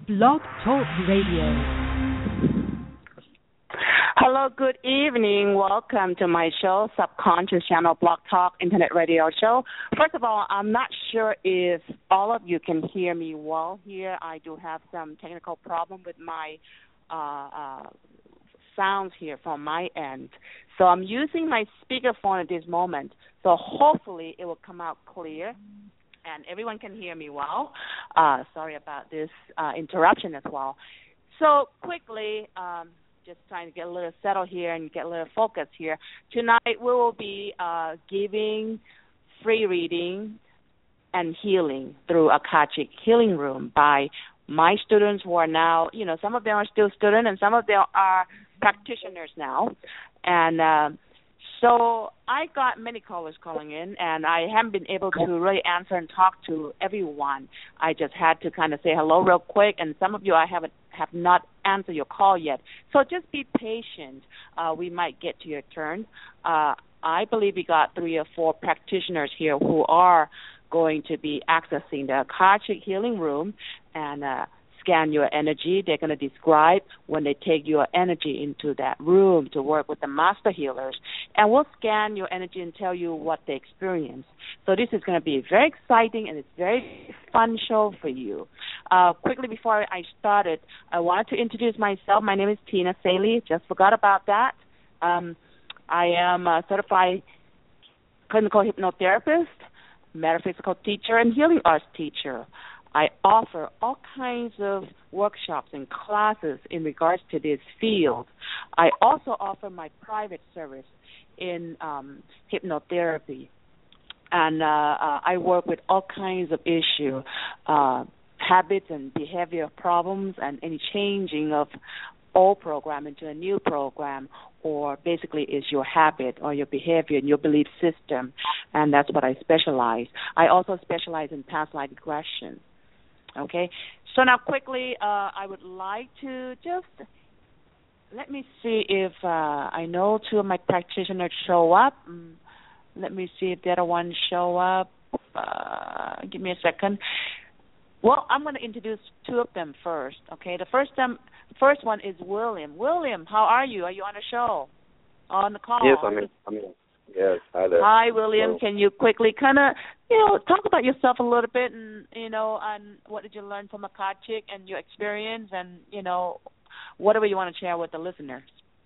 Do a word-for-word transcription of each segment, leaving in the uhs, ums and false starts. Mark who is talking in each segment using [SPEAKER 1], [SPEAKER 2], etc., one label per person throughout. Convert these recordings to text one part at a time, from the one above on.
[SPEAKER 1] Blog Talk Radio.
[SPEAKER 2] Hello, good evening. Welcome to my show, Subconscious Channel Blog Talk Internet Radio Show. First of all, I'm not sure if all of you can hear me well here. I do have some technical problem with my uh, uh, sounds here from my end. So I'm using my speakerphone at this moment. So hopefully it will come out clear and everyone can hear me well. Uh, sorry about this uh, interruption as well. So quickly, um, just trying to get a little settled here and get a little focus here. Tonight we will be uh, giving free reading and healing through Akashic Healing Room by my students who are now, you know, some of them are still students and some of them are practitioners now. And uh, so I got many callers calling in, and I haven't been able to really answer and talk to everyone. I just had to kind of say hello real quick, and some of you I haven't have not answered your call yet. So just be patient. Uh, we might get to your turn. Uh, I believe we got three or four practitioners here who are going to be accessing the Akashic Healing Room and uh, scan your energy. They're going to describe when they take your energy into that room to work with the master healers. And we'll scan your energy and tell you what they experience. So this is going to be very exciting and it's a very fun show for you. Uh, quickly before I started, I wanted to introduce myself. My name is Tina Saley. Just forgot about that. Um, I am a certified clinical hypnotherapist, metaphysical teacher, and healing arts teacher. I offer all kinds of workshops and classes in regards to this field. I also offer my private service in um, hypnotherapy. And uh, uh, I work with all kinds of issues, uh, habits and behavior problems and any changing of old program into a new program, or basically is your habit or your behavior and your belief system. And that's what I specialize. I also specialize in past life regression. Okay, so now quickly, uh, I would like to just, let me see if uh, I know two of my practitioners show up. Mm, let me see if the other ones show up. Uh, give me a second. Well, I'm going to introduce two of them first, okay? The first, um, first one is William. William, how are you? Are you on the show, on the call?
[SPEAKER 3] Yes, I'm in. I'm in. Yes, hi there.
[SPEAKER 2] Hi, William.
[SPEAKER 3] Hello.
[SPEAKER 2] Can you quickly kind of, you know, talk about yourself a little bit and, you know, and what did you learn from Akashic and your experience and, you know, whatever you want to share with the listeners.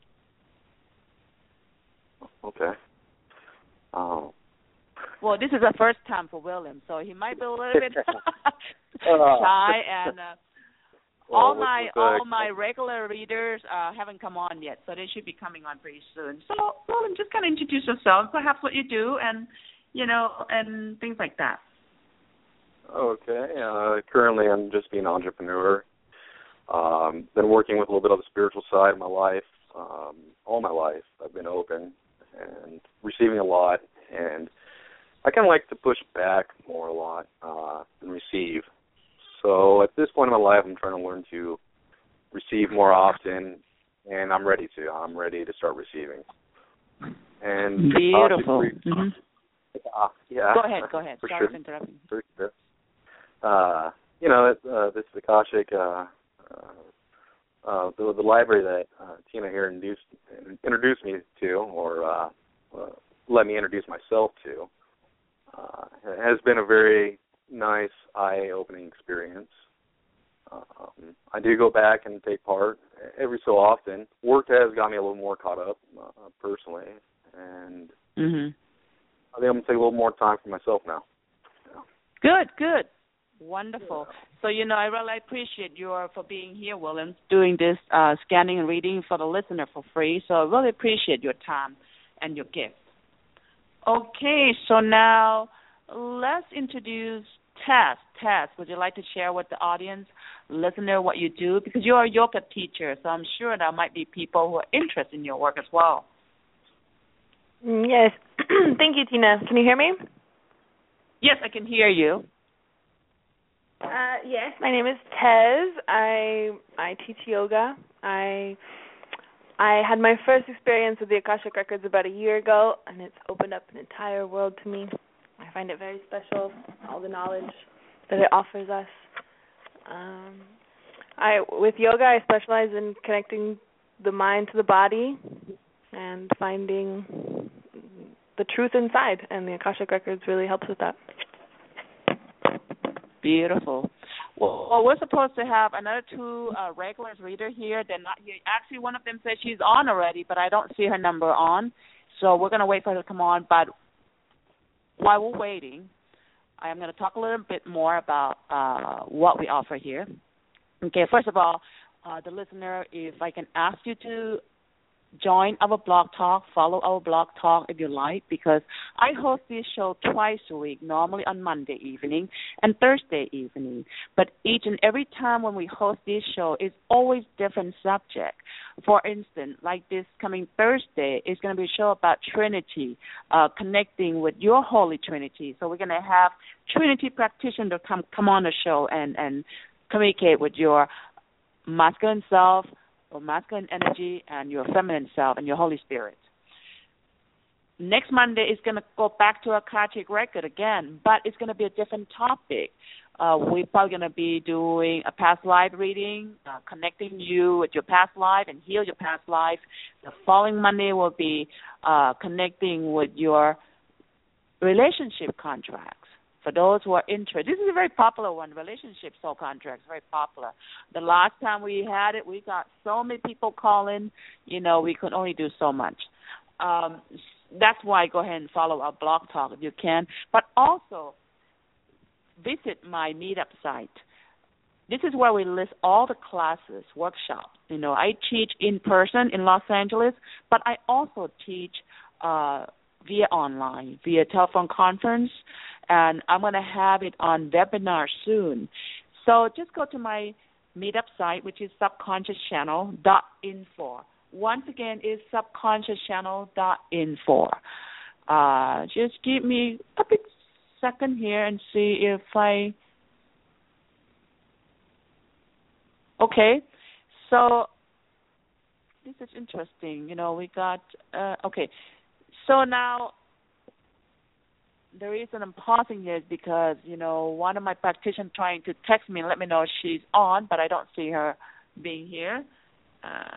[SPEAKER 3] Okay. Um,
[SPEAKER 2] well, this is the first time for William, so he might be a little bit shy and uh,
[SPEAKER 3] well,
[SPEAKER 2] all my
[SPEAKER 3] uh,
[SPEAKER 2] all my regular readers uh, haven't come on yet, so they should be coming on pretty soon. So, William, just kind of introduce yourself, perhaps what you do, and you know, and things like that.
[SPEAKER 3] Okay. Uh, currently, I'm just being an entrepreneur. Um, been working with a little bit of the spiritual side of my life. Um, all my life, I've been open and receiving a lot, and I kind of like to push back more a lot uh, than receive. So at this point in my life, I'm trying to learn to receive more often, and I'm ready to. I'm ready to start receiving. And
[SPEAKER 2] beautiful. Mm-hmm.
[SPEAKER 3] Uh, yeah.
[SPEAKER 2] Go ahead. Go ahead.
[SPEAKER 3] For
[SPEAKER 2] Sorry
[SPEAKER 3] sure.
[SPEAKER 2] for interrupting.
[SPEAKER 3] For sure. Uh, you know, uh, this is Akashic, uh, uh, uh, the, the library that uh, Tina here introduced, introduced me to, or uh, uh, let me introduce myself to, uh, has been a very nice, eye-opening experience. Um, I do go back and take part every so often. Work has got me a little more caught up uh, personally, and
[SPEAKER 2] mm-hmm.
[SPEAKER 3] I think I'm going to take a little more time for myself now. Yeah.
[SPEAKER 2] Good, good. Wonderful. Yeah. So, you know, I really appreciate you for being here, William, doing this uh, scanning and reading for the listener for free. So I really appreciate your time and your gift. Okay, so now let's introduce Tess. Tess, would you like to share with the audience, listener, what you do? Because you're a yoga teacher, so I'm sure there might be people who are interested in your work as well.
[SPEAKER 4] Yes. Thank you, Tina. Can you hear me?
[SPEAKER 2] Yes, I can hear you.
[SPEAKER 4] Uh, yes, my name is Tez. I I teach yoga. I I had my first experience with the Akashic Records about a year ago, and it's opened up an entire world to me. I find it very special, all the knowledge that it offers us. Um, I with yoga, I specialize in connecting the mind to the body and finding the truth inside, and the Akashic Records really helps with that.
[SPEAKER 2] Beautiful. Well, well, we're supposed to have another two uh, regulars reader here. They're not here. Actually, one of them says she's on already, but I don't see her number on. So we're going to wait for her to come on. But while we're waiting, I'm going to talk a little bit more about uh, what we offer here. Okay, first of all, uh, the listener, if I can ask you to join our Blog Talk, follow our Blog Talk if you like, because I host this show twice a week, normally on Monday evening and Thursday evening. But each and every time when we host this show, it's always different subject. For instance, like this coming Thursday, it's going to be a show about Trinity, uh, connecting with your Holy Trinity. So we're going to have Trinity practitioners to come come on the show and, and communicate with your masculine self, or masculine energy, and your feminine self, and your Holy Spirit. Next Monday is going to go back to Akashic Record again, but it's going to be a different topic. Uh, we're probably going to be doing a past life reading, uh, connecting you with your past life and heal your past life. The following Monday will be uh, connecting with your relationship contracts. For those who are interested, this is a very popular one, relationship soul contracts, very popular. The last time we had it, we got so many people calling, you know, we could only do so much. Um, that's why go ahead and follow our Blog Talk if you can. But also visit my meetup site. This is where we list all the classes, workshops. You know, I teach in person in Los Angeles, but I also teach uh, via online, via telephone conference, and I'm going to have it on webinar soon. So just go to my meetup site, which is subconscious channel dot info. Once again, it's subconscious channel dot info. Uh, just give me a bit second here and see if I... Okay, so this is interesting. You know, we got... Uh, okay, so now... The reason I'm pausing here is because, you know, one of my practitioners trying to text me and let me know she's on, but I don't see her being here. Uh,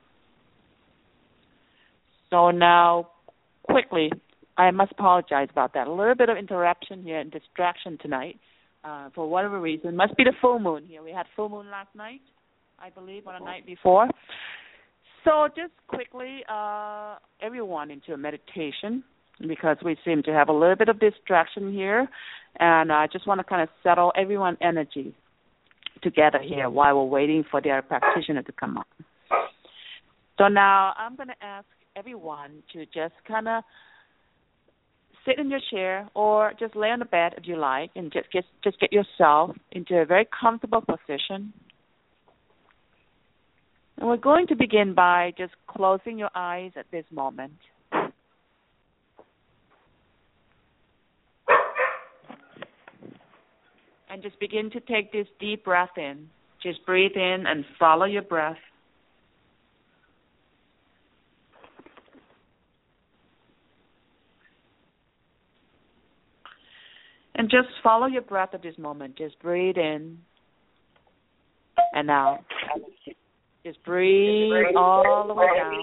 [SPEAKER 2] so now, quickly, I must apologize about that. A little bit of interruption here and distraction tonight uh, for whatever reason. Must be the full moon here. We had full moon last night, I believe, or the night before. So just quickly, uh, everyone into a meditation, because we seem to have a little bit of distraction here, and I just want to kind of settle everyone's energy together here while we're waiting for their practitioner to come up. So now I'm going to ask everyone to just kind of sit in your chair or just lay on the bed if you like, and just get, just get yourself into a very comfortable position. And we're going to begin by just closing your eyes at this moment. And just begin to take this deep breath in. Just breathe in and follow your breath. And just follow your breath at this moment. Just breathe in and out. Just breathe all the way down.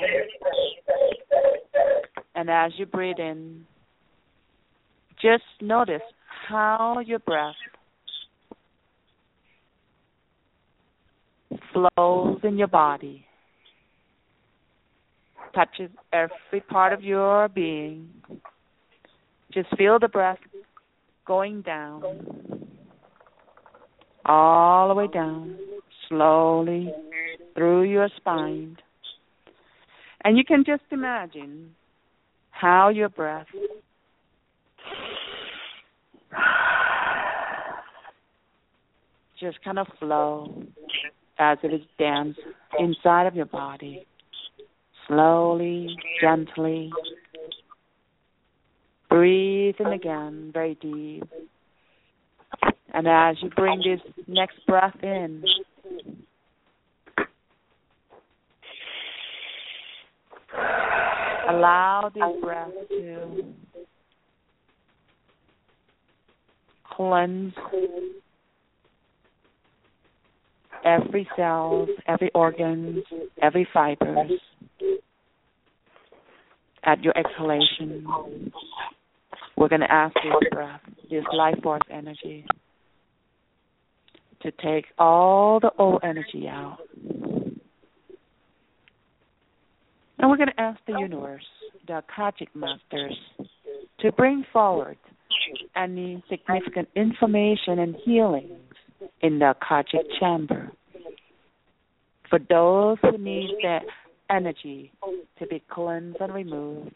[SPEAKER 2] And as you breathe in, just notice how your breath flows in your body, touches every part of your being. Just feel the breath going down, all the way down, slowly through your spine. And you can just imagine how your breath just kind of flow as it is danced inside of your body, slowly, gently. Breathe in again, very deep. And as you bring this next breath in, allow this breath to cleanse every cell, every organ, every fibers. At your exhalation, we're going to ask this breath, this life force energy, to take all the old energy out. And we're going to ask the universe, the Akashic Masters, to bring forward any significant information and healings in the Akashic chamber for those who need that energy to be cleansed and removed.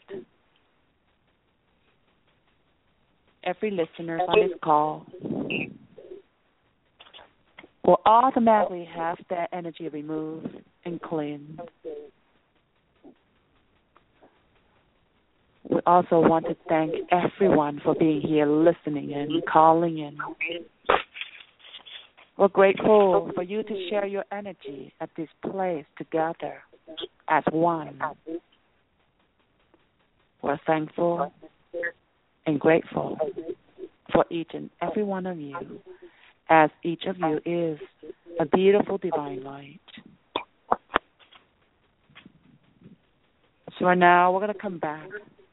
[SPEAKER 2] Every listener on this call will automatically have that energy removed and cleansed. We also want to thank everyone for being here, listening and calling in. We're grateful for you to share your energy at this place together as one. We're thankful and grateful for each and every one of you, as each of you is a beautiful divine light. So now we're going to come back.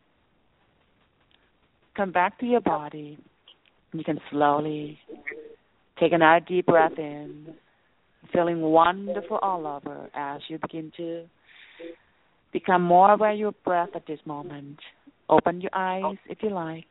[SPEAKER 2] Come back to your body. You can slowly take another deep breath in, feeling wonderful all over as you begin to become more aware of your breath at this moment. Open your eyes if you like.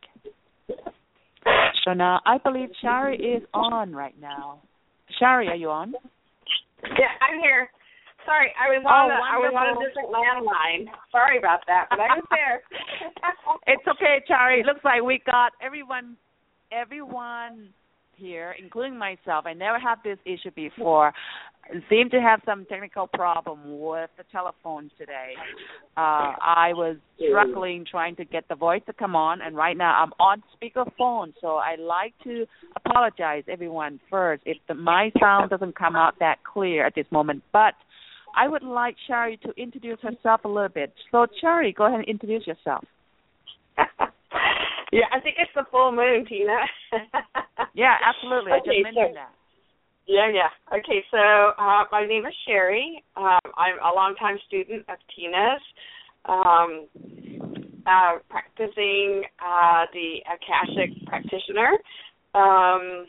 [SPEAKER 2] So now I believe Shari is on right now. Shari, are you on?
[SPEAKER 5] Yeah, I'm here. Sorry, I was
[SPEAKER 2] Oh,
[SPEAKER 5] on a, I was on a different landline. Sorry about that, but I was there.
[SPEAKER 2] It's okay, Shari. It looks like we got everyone, everyone here, including myself. I never had this issue before. Seem to have some technical problem with the telephone today. Uh, I was struggling trying to get the voice to come on, and right now I'm on speakerphone, so I'd like to apologize, everyone, first, if the, my sound doesn't come out that clear at this moment. But I would like Shari to introduce herself a little bit. So, Shari, go ahead and introduce yourself.
[SPEAKER 5] Yeah, I think it's the full moon, Tina.
[SPEAKER 2] Yeah, absolutely. I
[SPEAKER 5] Okay,
[SPEAKER 2] just mentioned
[SPEAKER 5] so,
[SPEAKER 2] that.
[SPEAKER 5] Yeah, yeah. Okay, so uh, my name is Sherry. Um, I'm a longtime student of Tina's, um, uh, practicing uh, the Akashic practitioner. Um,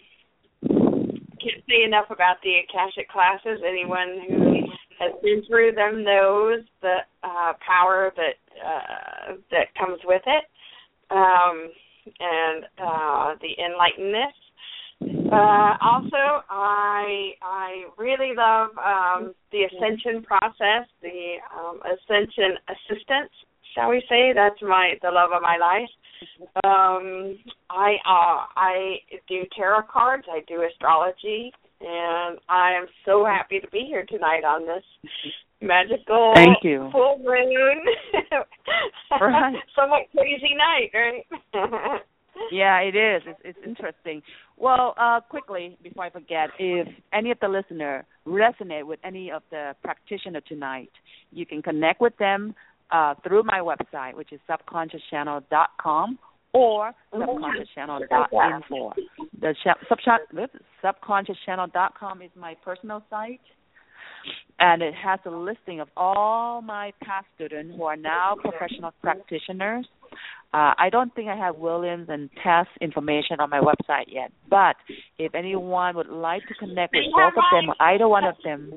[SPEAKER 5] can't say enough about the Akashic classes. Anyone who has been through them knows the uh, power that uh, that comes with it, um, and uh, the enlightenedness. Uh, also, I I really love um, the ascension process, the um, ascension assistance, shall we say? That's my the love of my life. Um, I uh, I do tarot cards, I do astrology, and I am so happy to be here tonight on this magical
[SPEAKER 2] Thank you.
[SPEAKER 5] full moon,
[SPEAKER 2] Right.
[SPEAKER 5] somewhat crazy night, right?
[SPEAKER 2] Yeah, it is. It's, it's interesting. Well, uh, quickly, before I forget, if any of the listener resonate with any of the practitioner tonight, you can connect with them uh, through my website, which is subconscious channel dot com or subconscious channel dot info. The subconscious channel dot com is my personal site, and it has a listing of all my past students who are now professional practitioners. Uh, I don't think I have Williams and Tess information on my website yet, but if anyone would like to connect with both of them or either one of them,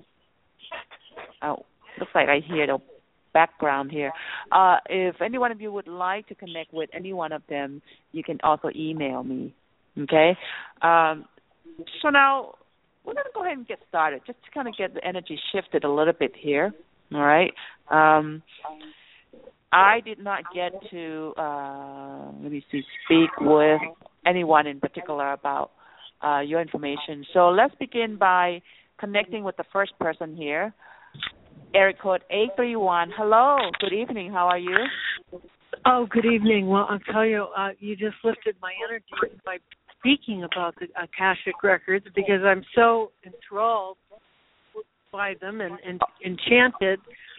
[SPEAKER 2] oh, looks like I hear the background here. Uh, if any one of you would like to connect with any one of them, you can also email me, okay? Um, so now we're going to go ahead and get started, just to kind of get the energy shifted a little bit here, all right? Um, I did not get to, uh, let me see, speak with anyone in particular about uh, your information. So let's begin by connecting with the first person here. Area code eight three one. Hello. Good evening. How are you?
[SPEAKER 1] Oh, good evening. Well, I'll tell you, uh, you just lifted my energy by speaking about the Akashic Records, because I'm so enthralled by them and, and enchanted.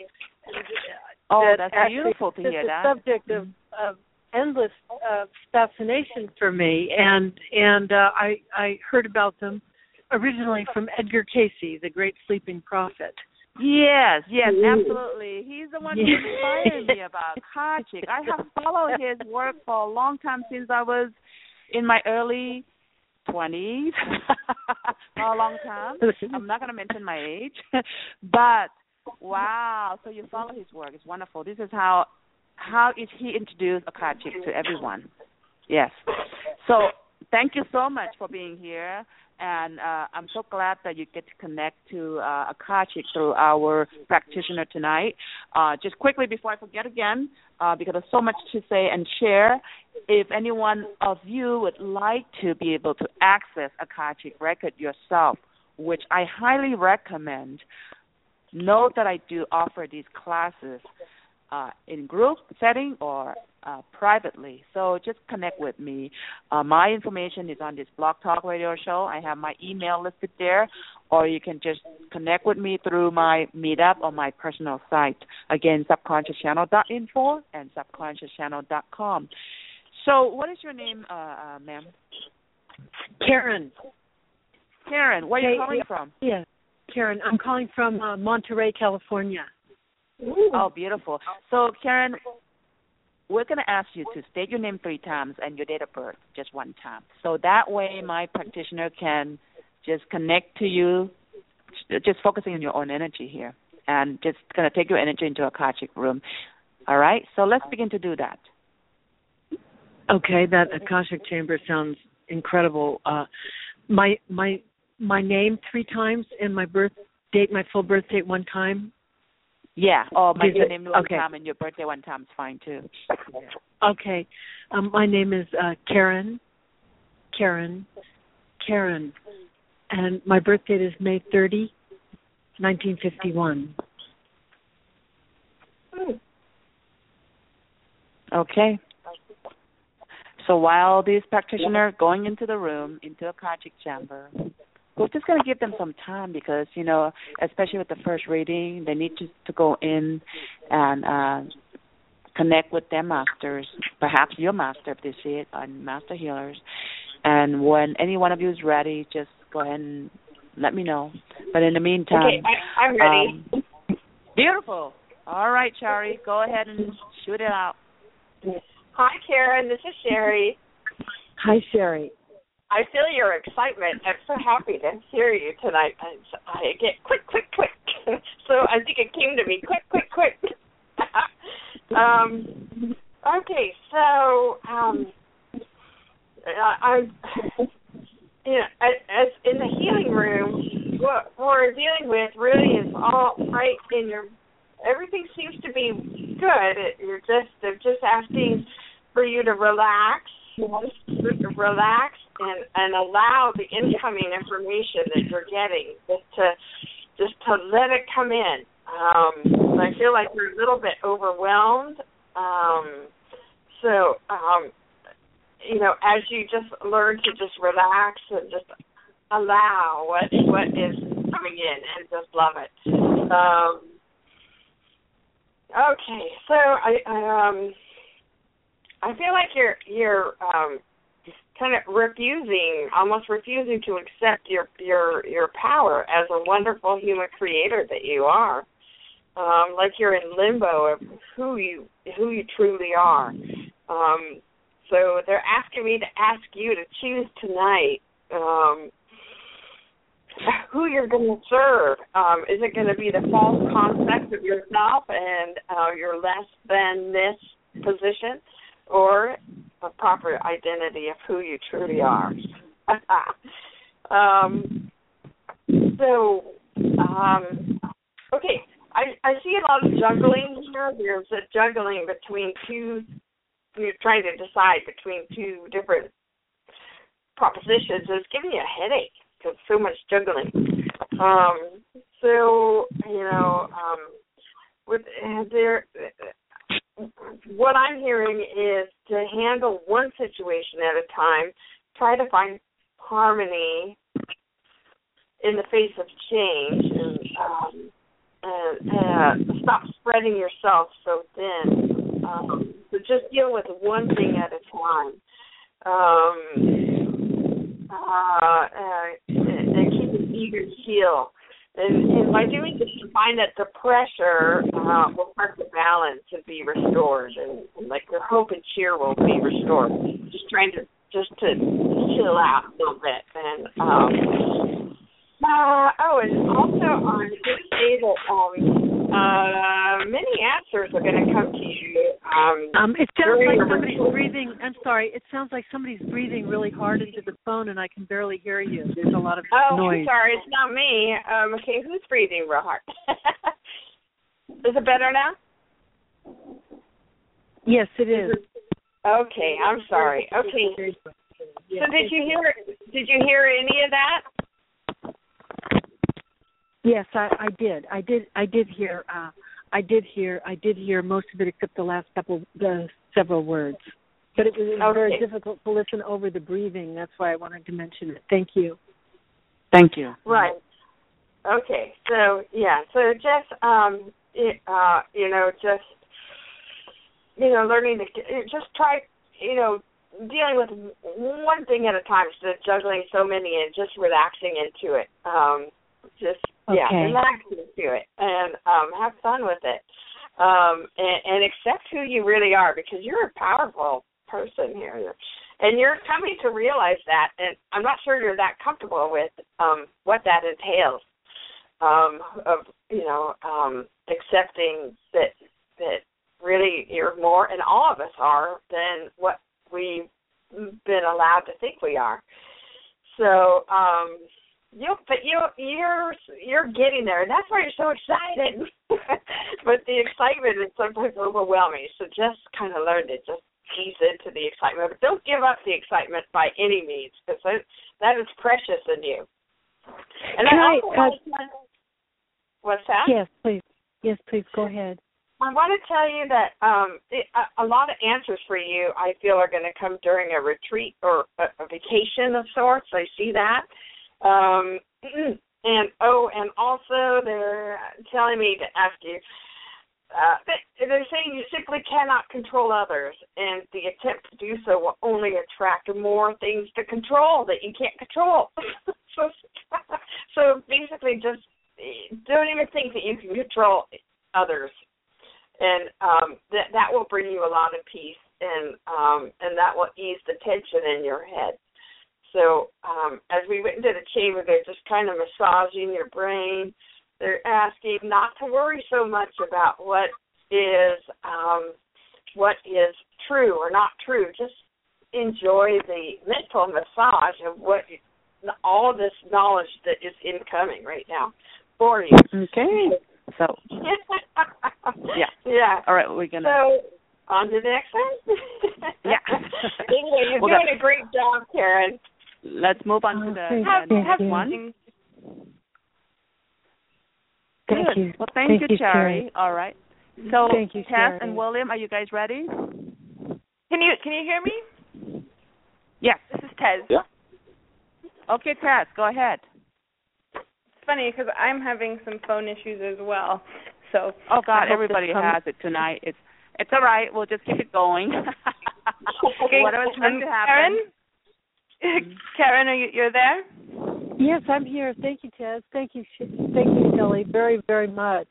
[SPEAKER 2] Oh,
[SPEAKER 1] that
[SPEAKER 2] that's beautiful to hear
[SPEAKER 1] it's
[SPEAKER 2] that.
[SPEAKER 1] It's a subject of, of endless uh, fascination for me, and and uh, I I heard about them originally from Edgar Cayce, the great sleeping prophet.
[SPEAKER 2] Yes, yes, absolutely. He's the one who inspired me about Akashic. I have followed his work for a long time since I was in my early twenties. For a long time. I'm not going to mention my age. But, wow, so you follow his work. It's wonderful. This is how how is he introduced Akashic to everyone. Yes. So thank you so much for being here. And uh, I'm so glad that you get to connect to uh, Akashic through our practitioner tonight. Uh, just quickly before I forget again, uh, because there's so much to say and share, if anyone of you would like to be able to access Akashic record yourself, which I highly recommend, note that I do offer these classes uh, in group setting or uh, privately. So just connect with me. Uh, my information is on this Blog Talk Radio show. I have my email listed there, or you can just connect with me through my Meetup on my personal site. Again, subconscious channel dot info and subconscious channel dot com. So what is your name, uh, uh, ma'am?
[SPEAKER 1] Karen.
[SPEAKER 2] Karen, where are you calling from?
[SPEAKER 1] Yeah, Karen. I'm calling from uh, Monterey, California.
[SPEAKER 2] Ooh. Oh, beautiful. So, Karen, we're going to ask you to state your name three times and your date of birth just one time. So that way my practitioner can just connect to you, just focusing on your own energy here, and just going to take your energy into a Akashic room. All right? So let's begin to do that.
[SPEAKER 1] Okay, that Akashic chamber sounds incredible. Uh, my my my name three times and my birth date, my full birth date one time.
[SPEAKER 2] Yeah, or my
[SPEAKER 1] Did
[SPEAKER 2] your
[SPEAKER 1] it,
[SPEAKER 2] name one
[SPEAKER 1] okay.
[SPEAKER 2] time and your birthday one time is fine too.
[SPEAKER 1] Okay, um, my name is uh, Karen, Karen, Karen, and my birth date is May thirtieth, nineteen fifty-one.
[SPEAKER 2] Okay. So while these practitioners are going into the room, into a Akashic chamber, we're just going to give them some time because, you know, especially with the first reading, they need to, to go in and uh, connect with their masters, perhaps your master if they see it, and master healers. And when any one of you is ready, just go ahead and let me know. But in the meantime...
[SPEAKER 5] Okay, I, I'm ready.
[SPEAKER 2] Um, beautiful. All right, Shari, go ahead and shoot it out.
[SPEAKER 5] Hi, Karen. This is Sherry.
[SPEAKER 1] Hi, Sherry.
[SPEAKER 5] I feel your excitement. I'm so happy to hear you tonight. I, I get quick, quick, quick. So I think it came to me quick, quick, quick. um, okay, so um, I, I, you know, as, as in the healing room, what we're dealing with really is all right in your. Everything seems to be good. It, you're just they're just asking for you to relax, relax, and, and allow the incoming information that you're getting just to just to let it come in. Um, I feel like you're a little bit overwhelmed. Um, so um, you know, as you just learn to just relax and just allow what what is coming in and just love it. Um, Okay, so I um I feel like you're you're um kind of refusing, almost refusing to accept your your your power as a wonderful human creator that you are. Um, like you're in limbo of who you who you truly are. Um, so they're asking me to ask you to choose tonight. Um, who you're going to serve. Um, is it going to be the false concept of yourself and uh, your less than this position, or a proper identity of who you truly are? um, so, um, okay, I, I see a lot of juggling here. There's a juggling between two, you're trying to decide between two different propositions. It's giving you a headache. So much juggling. Um, so you know, um, with uh, there, uh, what I'm hearing is to handle one situation at a time. Try to find harmony in the face of change, and, um, and uh, stop spreading yourself so thin. Um, so just deal with one thing at a time. Um, Uh, uh, and keep it eager to heal. And, and by doing this, you find that the pressure uh, will start to balance and be restored, and, and like your hope and cheer will be restored. Just trying to just to chill out a little bit. And um, uh, oh, and also I'm going to say that um, uh, many answers are going to come to you. Um,
[SPEAKER 1] um, it sounds
[SPEAKER 5] during
[SPEAKER 1] like
[SPEAKER 5] your
[SPEAKER 1] somebody's
[SPEAKER 5] ritual.
[SPEAKER 1] breathing. I'm sorry. It sounds like somebody's breathing really hard into the phone, and I can barely hear you. There's a lot of
[SPEAKER 5] Oh,
[SPEAKER 1] noise.
[SPEAKER 5] I'm sorry, it's not me. Um, okay, who's breathing real hard? Is it better now?
[SPEAKER 1] Yes, it is.
[SPEAKER 5] Okay, I'm sorry. Okay. So did you hear? Did you hear any of that?
[SPEAKER 1] Yes, I, I did. I did. I did hear. Uh, I did hear. I did hear most of it, except the last couple, the several words. But it was, it was
[SPEAKER 5] Okay.
[SPEAKER 1] very difficult to listen over the breathing. That's why I wanted to mention it. Thank you.
[SPEAKER 2] Thank you.
[SPEAKER 5] Right. Okay. So yeah. So just um, it, uh, you know, just you know, learning to just try, you know, dealing with one thing at a time instead of juggling so many and just relaxing into it. Um, just yeah,
[SPEAKER 1] Okay.
[SPEAKER 5] relax into it and um, have fun with it, um, and, and accept who you really are, because you're a powerful person here, and you're coming to realize that. And I'm not sure you're that comfortable with um, what that entails. Um, of you know, um, accepting that that really you're more, and all of us are, than what we've been allowed to think we are. So, um, you, but you, you're you're getting there, and that's why you're so excited. But the excitement is sometimes overwhelming. So just kind of learn to just ease into the excitement, but don't give up the excitement by any means, because that, that is precious in you. And
[SPEAKER 1] Can
[SPEAKER 5] I
[SPEAKER 1] I,
[SPEAKER 5] also
[SPEAKER 1] uh,
[SPEAKER 5] want to, what's that?
[SPEAKER 1] Yes, please. Yes, please go ahead.
[SPEAKER 5] I want to tell you that um, it, a, a lot of answers for you, I feel, are going to come during a retreat or a, a vacation of sorts. I see that. Um, and, oh, and also they're telling me to ask you, uh, they're saying you simply cannot control others, and the attempt to do so will only attract more things to control that you can't control. so, so basically just don't even think that you can control others. And um, that that will bring you a lot of peace, and um, and that will ease the tension in your head. So um, as we went into the chamber, they're just kind of massaging your brain. They're asking not to worry so much about what is um, what is true or not true. Just enjoy the mental massage of what all this knowledge that is incoming right now for you.
[SPEAKER 2] Okay. So, yeah.
[SPEAKER 5] Yeah.
[SPEAKER 2] All right, we're going to...
[SPEAKER 5] So, on to the next one?
[SPEAKER 2] Yeah.
[SPEAKER 5] Anyway, you're
[SPEAKER 2] We're
[SPEAKER 5] doing
[SPEAKER 2] gonna-
[SPEAKER 5] a great job, Karen.
[SPEAKER 2] Let's move on to the,
[SPEAKER 1] Thank
[SPEAKER 2] the
[SPEAKER 1] you.
[SPEAKER 2] next
[SPEAKER 1] Thank
[SPEAKER 2] one.
[SPEAKER 1] you.
[SPEAKER 2] Good.
[SPEAKER 1] Thank you.
[SPEAKER 2] Well, thank,
[SPEAKER 1] Thank
[SPEAKER 2] you,
[SPEAKER 1] you,
[SPEAKER 2] Sherry.
[SPEAKER 1] Sherry.
[SPEAKER 2] All right. So,
[SPEAKER 1] Thank you,
[SPEAKER 2] Tess
[SPEAKER 1] Sherry.
[SPEAKER 2] and William, are you guys ready?
[SPEAKER 4] Can you can you hear me?
[SPEAKER 2] Yes.
[SPEAKER 4] This is Tez.
[SPEAKER 3] Yeah.
[SPEAKER 2] Okay, Tess, go ahead.
[SPEAKER 4] It's funny because I'm having some phone issues as well. So
[SPEAKER 2] Oh,
[SPEAKER 4] I
[SPEAKER 2] God,
[SPEAKER 4] hope
[SPEAKER 2] everybody
[SPEAKER 4] this comes-
[SPEAKER 2] has it tonight. It's it's all right. We'll just keep it going.
[SPEAKER 4] Okay,
[SPEAKER 2] Whatever's meant
[SPEAKER 4] um,
[SPEAKER 2] to happen.
[SPEAKER 4] Karen, Karen, are you you're there?
[SPEAKER 1] Yes, I'm here. Thank you, Tess. Thank you, Sh- thank you, Shelley, very, very much.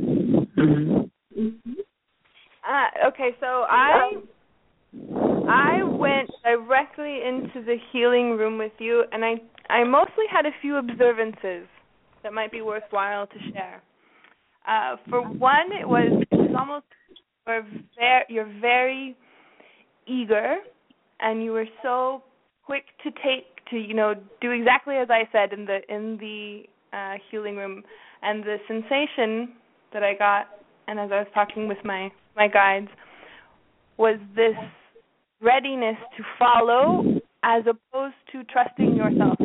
[SPEAKER 4] Uh, okay, so I I went directly into the healing room with you, and I I mostly had a few observances that might be worthwhile to share. Uh, for one, it was it was almost you're very, you're very eager, and you were so quick to take to you know do exactly as I said in the in the uh, healing room, and the sensation that I got, and as I was talking with my my guides, was this readiness to follow as opposed to trusting yourself.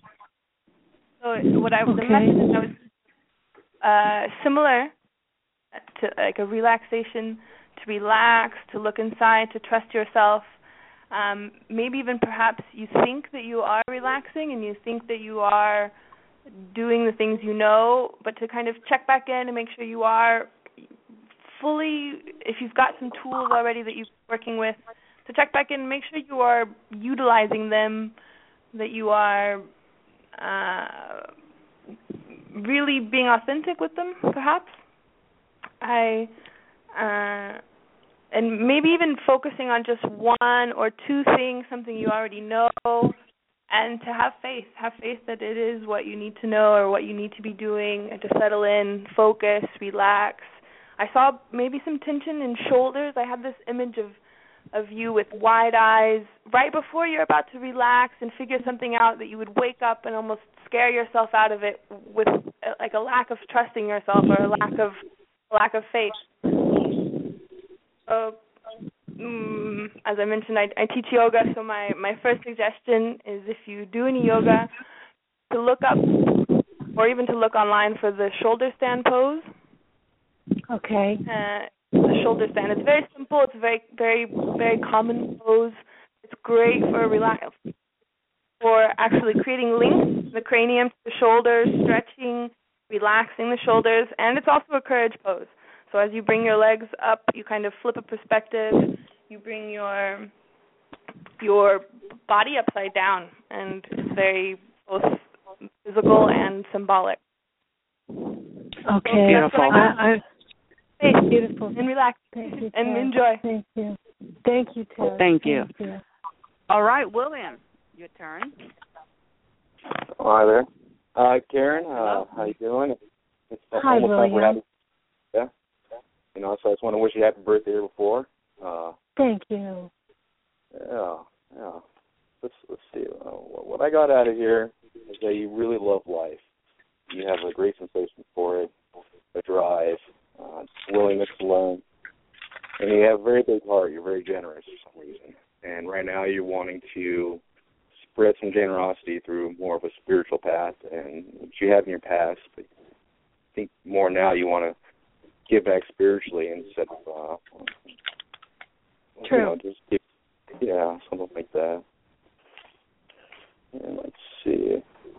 [SPEAKER 4] So what I was
[SPEAKER 1] Okay.
[SPEAKER 4] the message I was uh, similar to like a relaxation, to relax, to look inside, to trust yourself. Um, maybe even perhaps you think that you are relaxing and you think that you are doing the things you know, but to kind of check back in and make sure you are fully, if you've got some tools already that you're working with, to check back in and make sure you are utilizing them, that you are uh, really being authentic with them, perhaps. I uh, and maybe even focusing on just one or two things, something you already know, and to have faith. Have faith that it is what you need to know or what you need to be doing, and to settle in, focus, relax. I saw maybe some tension in shoulders. I had this image of of you with wide eyes right before you're about to relax and figure something out, that you would wake up and almost scare yourself out of it with uh, like a lack of trusting yourself or a lack of a lack of faith. So, um, as I mentioned, I, I teach yoga, so my, my first suggestion is, if you do any yoga, to look up or even to look online for the shoulder stand pose.
[SPEAKER 1] Okay.
[SPEAKER 4] Uh, the shoulder stand. It's very simple. It's a very, very, very common pose. It's great for relax, for actually creating links in the cranium to the shoulders, stretching, relaxing the shoulders, and it's also a courage pose. So as you bring your legs up, you kind of flip a perspective. You bring your your body upside down, and it's very both physical and symbolic.
[SPEAKER 1] Okay.
[SPEAKER 4] Beautiful.
[SPEAKER 1] I, I,
[SPEAKER 4] Hey,
[SPEAKER 1] beautiful.
[SPEAKER 4] And relax.
[SPEAKER 1] Thank you,
[SPEAKER 4] and
[SPEAKER 1] Ted.
[SPEAKER 4] enjoy.
[SPEAKER 1] Thank you. Thank you, Ted.
[SPEAKER 2] Thank you.
[SPEAKER 1] Thank you.
[SPEAKER 2] All right, William, your turn.
[SPEAKER 3] Hi there. Uh, Karen, uh, how you doing? It's
[SPEAKER 1] Hi,
[SPEAKER 3] almost time for
[SPEAKER 1] William.
[SPEAKER 3] happy, yeah. You know, so I just want to wish you happy birthday here before. Uh,
[SPEAKER 1] Thank you.
[SPEAKER 3] yeah, yeah. Let's let's see. Uh, what, what I got out of here is that you really love life. You have a great sensation for it, a drive, uh, willingness to learn, and you have a very big heart. You're very generous for some reason, and right now you're wanting to spread some generosity through more of a spiritual path, and which you have in your past, but I think more now you want to give back spiritually instead of, uh,
[SPEAKER 1] True.
[SPEAKER 3] you know, just give, yeah, something like that. And let's see.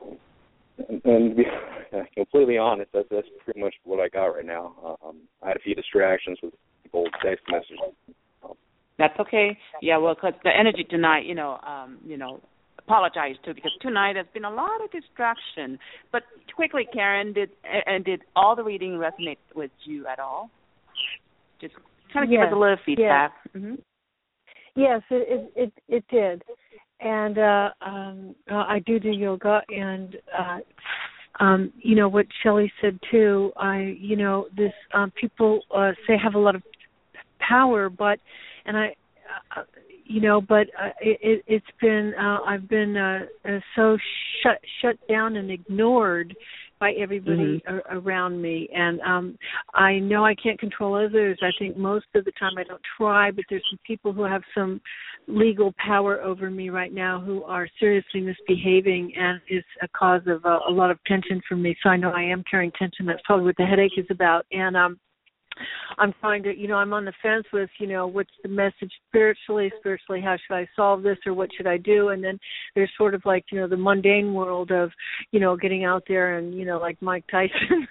[SPEAKER 3] And, and to be completely honest, that's, that's pretty much what I got right now. Um, I had a few distractions with old text messages.
[SPEAKER 2] That's okay. Yeah, well, because the energy tonight, you know, um, you know, apologize too, because tonight there's been a lot of distraction. But quickly, Karen, did and did all the reading resonate with you at all? Just kind of
[SPEAKER 1] yes.
[SPEAKER 2] give us a little feedback.
[SPEAKER 1] Yes,
[SPEAKER 2] mm-hmm.
[SPEAKER 1] yes it, it it it did. And uh, um, uh, I do do yoga, and uh, um, you know what Shelley said too. I, you know, this um, people uh, say have a lot of power, but and I, uh, you know, but uh, it, it's been uh, I've been uh, uh, so shut shut down and ignored by everybody
[SPEAKER 2] mm-hmm.
[SPEAKER 1] a- around me, and um, I know I can't control others. I think most of the time I don't try, but there's some people who have some legal power over me right now who are seriously misbehaving, and is a cause of uh, a lot of tension for me. So I know I am carrying tension. That's probably what the headache is about, and um. I'm trying to, you know, I'm on the fence with, you know, what's the message spiritually, spiritually, how should I solve this, or what should I do? And then there's sort of like, you know, the mundane world of, you know, getting out there and, you know, like Mike Tyson.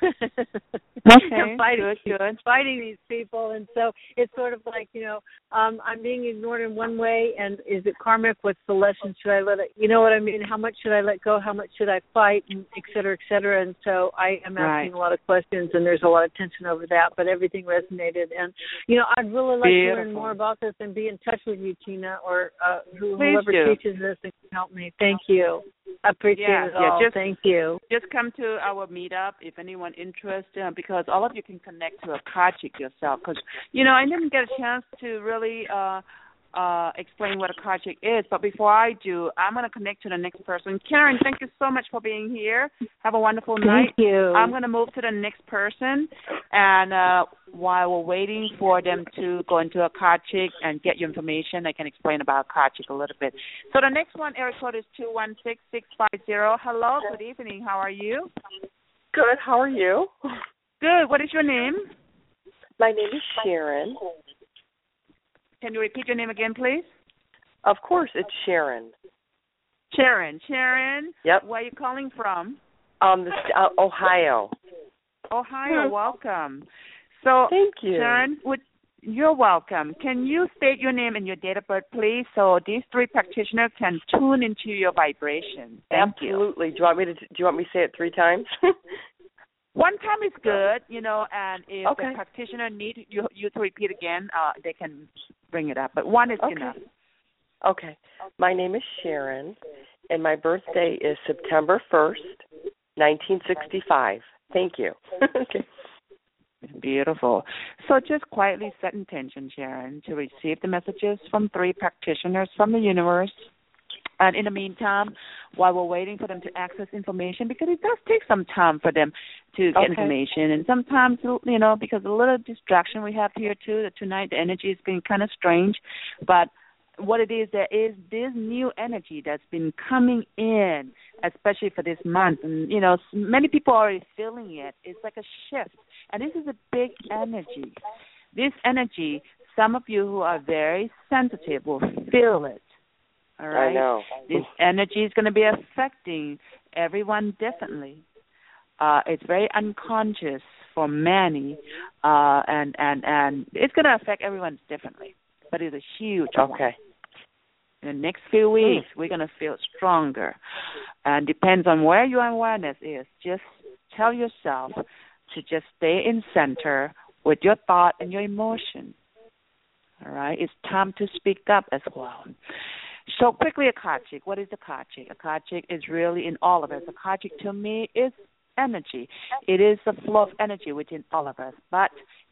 [SPEAKER 2] Okay,
[SPEAKER 1] fighting,
[SPEAKER 2] good, good.
[SPEAKER 1] fighting these people. And so it's sort of like, you know, um, I'm being ignored in one way, and is it karmic? What's the lesson? Should I let it, you know what I mean? How much should I let go? How much should I fight? And et cetera, et cetera. And so I am asking
[SPEAKER 2] Right.
[SPEAKER 1] a lot of questions, and there's a lot of tension over that, but everything resonated, and you know, I'd really like
[SPEAKER 2] Beautiful.
[SPEAKER 1] to learn more about this and be in touch with you, Tina, or uh, who,
[SPEAKER 2] Please
[SPEAKER 1] whoever
[SPEAKER 2] do.
[SPEAKER 1] teaches this and can help me. Thank you. I appreciate
[SPEAKER 2] Yeah,
[SPEAKER 1] it
[SPEAKER 2] yeah,
[SPEAKER 1] all.
[SPEAKER 2] just-
[SPEAKER 1] Thank you.
[SPEAKER 2] Just come to our meetup if anyone interested, uh, because all of you can connect to Akashic yourself. Because, you know, I didn't get a chance to really uh, uh, explain what Akashic is. But before I do, I'm going to connect to the next person. Karen, thank you so much for being here. Have a wonderful night.
[SPEAKER 1] Thank you.
[SPEAKER 2] I'm going to move to the next person. And uh, while we're waiting for them to go into Akashic and get your information, I can explain about Akashic a little bit. So the next one, area code is two one six, six five zero. Hello, good evening. How are you?
[SPEAKER 6] Good. How are you?
[SPEAKER 2] Good. What is your name?
[SPEAKER 6] My name is Sharon.
[SPEAKER 2] Can you repeat your name again, please?
[SPEAKER 6] Of course, it's Sharon.
[SPEAKER 2] Sharon. Sharon.
[SPEAKER 6] Yep.
[SPEAKER 2] Where are you calling from?
[SPEAKER 6] Um, the, uh, Ohio.
[SPEAKER 2] Ohio. Welcome. So,
[SPEAKER 6] Thank you.
[SPEAKER 2] Sharon, would You're welcome. Can you state your name and your date of birth, please, so these three practitioners can tune into your vibration? Thank
[SPEAKER 6] Absolutely.
[SPEAKER 2] you.
[SPEAKER 6] Do you want me to? Do you want me to say it three times?
[SPEAKER 2] One time is good, you know, and if
[SPEAKER 6] okay.
[SPEAKER 2] the practitioner needs you, you to repeat again, uh, they can bring it up. But one is
[SPEAKER 6] okay.
[SPEAKER 2] enough.
[SPEAKER 6] Okay. My name is Sharon, and my birthday is September first, nineteen sixty-five. Thank you. Okay.
[SPEAKER 2] Beautiful. So just quietly set intention, Sharon, to receive the messages from three practitioners from the universe. And in the meantime, while we're waiting for them to access information, because it does take some time for them to get
[SPEAKER 6] okay.
[SPEAKER 2] information. And sometimes, you know, because a little distraction we have here, too, that tonight the energy has been kind of strange. But what it is, there is this new energy that's been coming in, especially for this month. And, you know, many people are already feeling it. It's like a shift. And this is a big energy. This energy, some of you who are very sensitive will feel it. All right?
[SPEAKER 6] I know.
[SPEAKER 2] This energy is going to be affecting everyone differently. Uh, it's very unconscious for many, uh, and, and, and it's going to affect everyone differently. But it's a huge
[SPEAKER 6] okay.
[SPEAKER 2] one. In the next few weeks, mm. we're going to feel stronger. And depends on where your awareness is. Just tell yourself to just stay in center with your thought and your emotion. All right? It's time to speak up as well. So quickly, Akashic. What is Akashic? Akashic is really in all of us. Akashic to me is energy. It is the flow of energy within all of us. But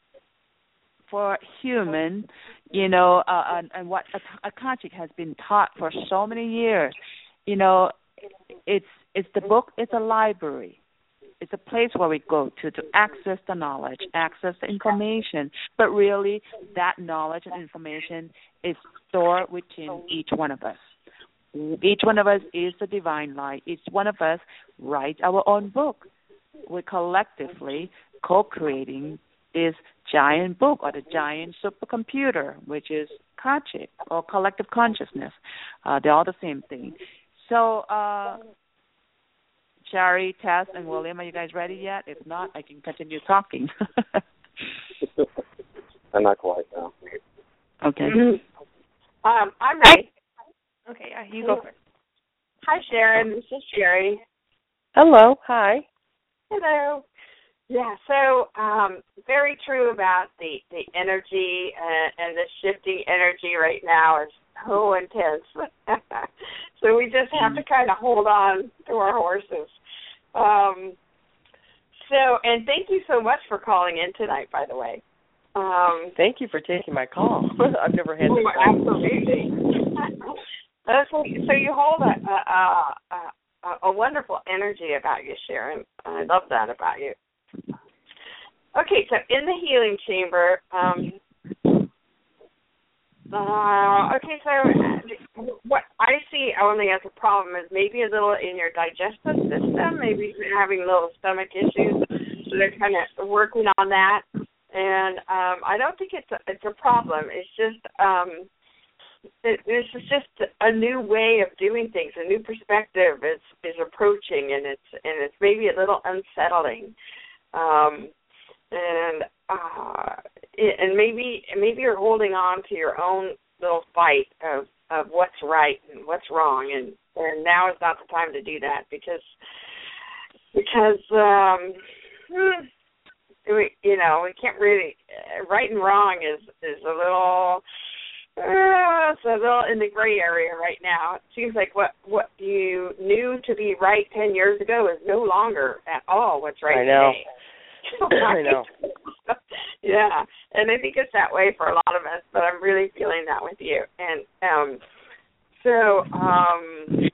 [SPEAKER 2] for human, you know, uh, and, and what Akashic has been taught for so many years, you know, it's it's the book, it's a library. It's a place where we go to to access the knowledge, access the information. But really, that knowledge and information is stored within each one of us. Each one of us is the divine light. Each one of us writes our own book. We're collectively co-creating this giant book or the giant supercomputer, which is Akashic or collective consciousness. Uh, they're all the same thing. So, uh, Sherry, Tess, and William, are you guys ready yet? If not, I can continue talking.
[SPEAKER 3] I'm not quite now.
[SPEAKER 2] Okay.
[SPEAKER 5] Mm-hmm. Um, I'm ready.
[SPEAKER 4] Okay, yeah, you go first.
[SPEAKER 5] Hi, Sharon. This is Sherry.
[SPEAKER 6] Hello. Hi.
[SPEAKER 5] Hello. Yeah, so um, very true about the, the energy uh, and the shifting energy right now is so intense. So we just have to kind of hold on to our horses. Um, so, and thank you so much for calling in tonight, by the way. Um,
[SPEAKER 6] thank you for taking my call. I've never had this.
[SPEAKER 5] Oh, absolutely. uh, so, so you hold a, a, a, a wonderful energy about you, Sharon. I love that about you. Okay, so in the healing chamber, um, uh, okay, so what I see only as a problem is maybe a little in your digestive system, maybe you're having little stomach issues, so they're kind of working on that. And um, I don't think it's a, it's a problem. It's just um, it, this is just a new way of doing things, a new perspective is is approaching, and it's and it's maybe a little unsettling. Um, and uh, it, and maybe maybe you're holding on to your own little fight of, of what's right and what's wrong, and, and now is not the time to do that because because um, we, you know we can't really uh, right and wrong is is a little uh, it's a little in the gray area right now. It seems like what what you knew to be right ten years ago is no longer at all what's right
[SPEAKER 6] I know.
[SPEAKER 5] today.
[SPEAKER 6] I know.
[SPEAKER 5] Yeah, and I think it's that way for a lot of us, but I'm really feeling that with you. And um, so um,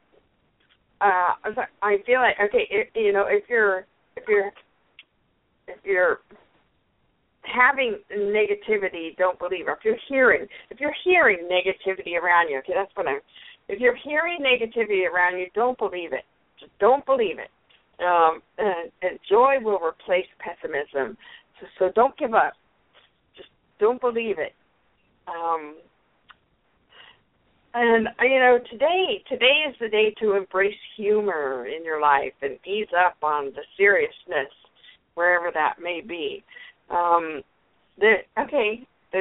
[SPEAKER 5] uh, I feel like okay, if, you know, if you're if you're if you're having negativity, don't believe it. If you're hearing if you're hearing negativity around you, okay, that's what I'm. If you're hearing negativity around you, don't believe it. Just don't believe it. Um, and, and joy will replace pessimism. So, so don't give up. Just don't believe it. Um, and, you know, today, today is the day to embrace humor in your life and ease up on the seriousness, wherever that may be. Um, the, okay, the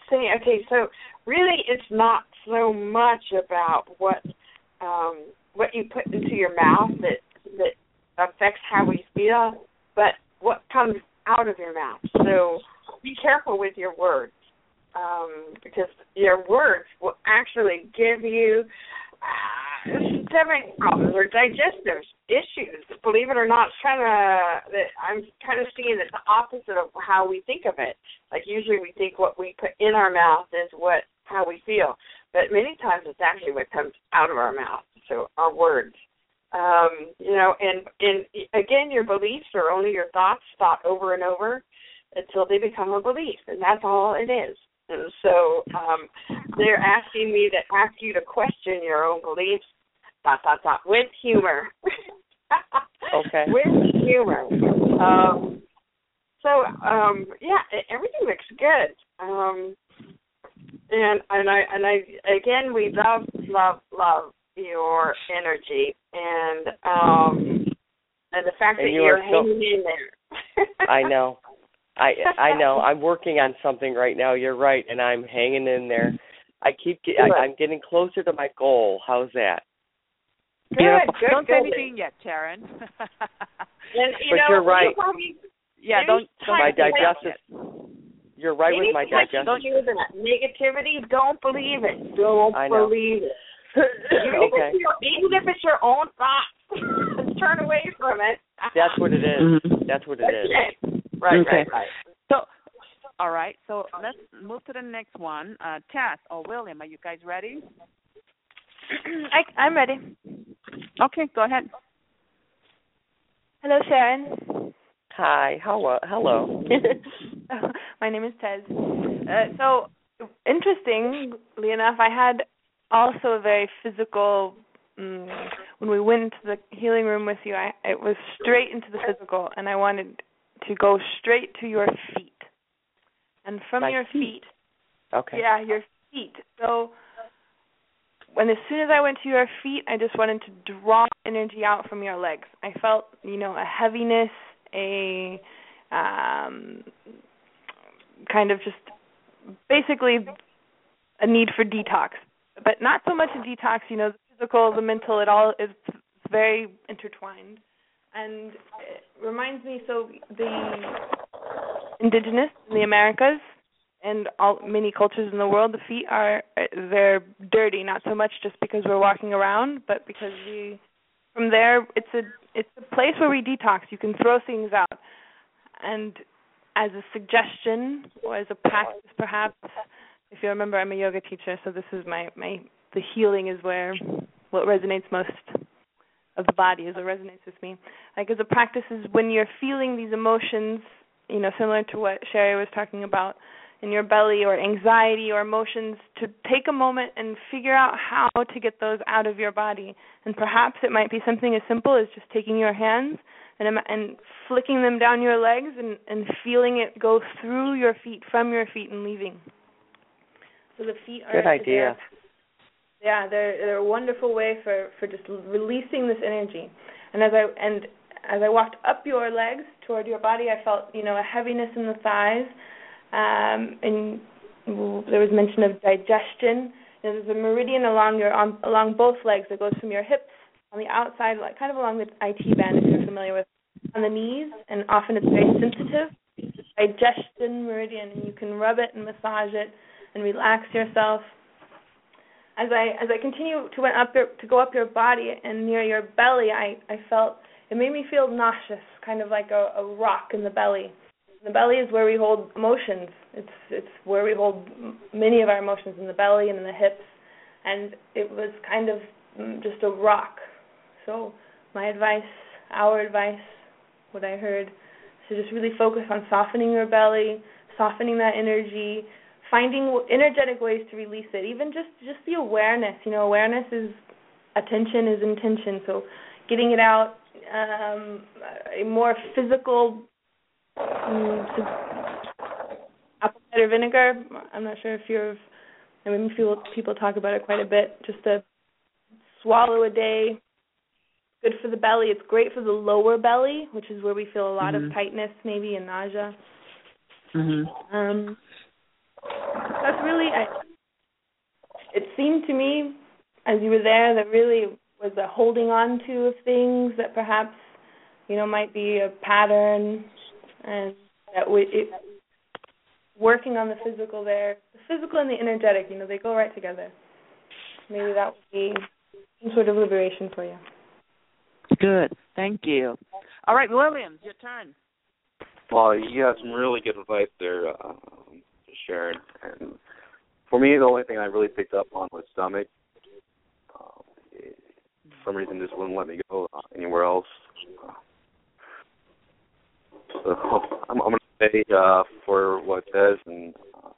[SPEAKER 5] saying, okay, so really it's not so much about what um, what you put into your mouth that that affects how we feel, but what comes out of your mouth. So be careful with your words, um, because your words will actually give you uh, stomach problems or digestive issues. Believe it or not, it's kind of that I'm kind of seeing it's the opposite of how we think of it. Like usually we think what we put in our mouth is what how we feel, but many times it's actually what comes out of our mouth. So our words. Um, you know, and, and again, your beliefs are only your thoughts thought over and over until they become a belief, and that's all it is. And so um, they're asking me to ask you to question your own beliefs, dot, dot, dot, with humor.
[SPEAKER 6] Okay.
[SPEAKER 5] With humor. Um, so, um, yeah, everything looks good. Um, and and I and I again, we love, love, love your energy and um and the fact
[SPEAKER 6] and
[SPEAKER 5] that
[SPEAKER 6] you
[SPEAKER 5] you're
[SPEAKER 6] so,
[SPEAKER 5] hanging in there.
[SPEAKER 6] I know. I I know. I'm working on something right now. You're right, and I'm hanging in there. I keep get, I, I'm getting closer to my goal. How's that?
[SPEAKER 5] Good,
[SPEAKER 2] Beautiful.
[SPEAKER 5] good,
[SPEAKER 2] don't
[SPEAKER 5] good.
[SPEAKER 2] say anything yet, Sharon.
[SPEAKER 5] And, you
[SPEAKER 6] but
[SPEAKER 5] know,
[SPEAKER 6] you're right.
[SPEAKER 5] You probably,
[SPEAKER 2] yeah, don't, don't
[SPEAKER 6] my
[SPEAKER 2] say
[SPEAKER 6] digestive. You're right with my digestive.
[SPEAKER 5] Don't use that negativity. Don't believe it. Don't
[SPEAKER 6] I know.
[SPEAKER 5] believe it. Even,
[SPEAKER 6] okay.
[SPEAKER 5] if it's your, even if it's your own thoughts, turn away from it.
[SPEAKER 6] That's what it is.
[SPEAKER 2] Mm-hmm.
[SPEAKER 6] That's what it is.
[SPEAKER 5] Right,
[SPEAKER 2] okay.
[SPEAKER 5] right, right.
[SPEAKER 2] So, all right. So let's move to the next one. Uh, Tess or William, are you guys ready?
[SPEAKER 4] I, I'm ready.
[SPEAKER 2] Okay, go ahead.
[SPEAKER 4] Hello, Sharon.
[SPEAKER 6] Hi. How? Hello.
[SPEAKER 4] My name is Tez. Uh, so, interestingly enough, I had also a very physical. Um, when we went into the healing room with you, I, it was straight into the physical, and I wanted to go straight to your feet. And from
[SPEAKER 6] My
[SPEAKER 4] your
[SPEAKER 6] feet.
[SPEAKER 4] feet,
[SPEAKER 6] Okay.
[SPEAKER 4] yeah, your feet. So, when as soon as I went to your feet, I just wanted to draw energy out from your legs. I felt, you know, a heaviness, a um, kind of just basically a need for detox. But not so much a detox, you know, the physical, the mental, it all is very intertwined. And it reminds me, so the indigenous in the Americas and all many cultures in the world, the feet are, they're dirty, not so much just because we're walking around, but because we, from there, it's a, it's a place where we detox. You can throw things out. And as a suggestion or as a practice, perhaps, if you remember, I'm a yoga teacher, so this is my, my the healing is where what resonates most of the body is what resonates with me. Like as a practice is when you're feeling these emotions, you know, similar to what Sherry was talking about in your belly or anxiety or emotions, to take a moment and figure out how to get those out of your body. And perhaps it might be something as simple as just taking your hands and and flicking them down your legs and, and feeling it go through your feet, from your feet, and leaving. So the feet are...
[SPEAKER 6] Good idea.
[SPEAKER 4] Yeah, they're they're a wonderful way for, for just releasing this energy. And as I and as I walked up your legs toward your body, I felt, you know, a heaviness in the thighs, um, and there was mention of digestion. And there's a meridian along your um, along both legs that goes from your hips on the outside, like kind of along the I T band, if you're familiar with, on the knees, and often it's very sensitive. Digestion meridian, and you can rub it and massage it and relax yourself. As I as I continue to went up your, to go up your body and near your belly, I, I felt it made me feel nauseous, kind of like a, a rock in the belly. The belly is where we hold emotions. It's it's where we hold many of our emotions, in the belly and in the hips, and it was kind of just a rock. So my advice, our advice, what I heard, is to just really focus on softening your belly, softening that energy, finding energetic ways to release it. Even just, just the awareness. You know, awareness is attention is intention. So getting it out, um, a more physical um, apple cider vinegar. I'm not sure if you're. I mean, people people talk about it quite a bit. Just a swallow a day. Good for the belly. It's great for the lower belly, which is where we feel a lot mm-hmm. of tightness, maybe, and nausea.
[SPEAKER 2] Mm-hmm.
[SPEAKER 4] Um, that's really, I, it seemed to me, as you were there, that really was a holding on to of things that perhaps, you know, might be a pattern, and that we, it, working on the physical there, the physical and the energetic, you know, they go right together. Maybe that would be some sort of liberation for you.
[SPEAKER 2] Good. Thank you. All right, Williams, your turn.
[SPEAKER 3] Well, you had some really good advice there, uh, Sharon. And for me, the only thing I really picked up on was stomach. Um, it, for some reason, just wouldn't let me go uh, anywhere else. Uh, so I'm, I'm going to say uh, for what Tez and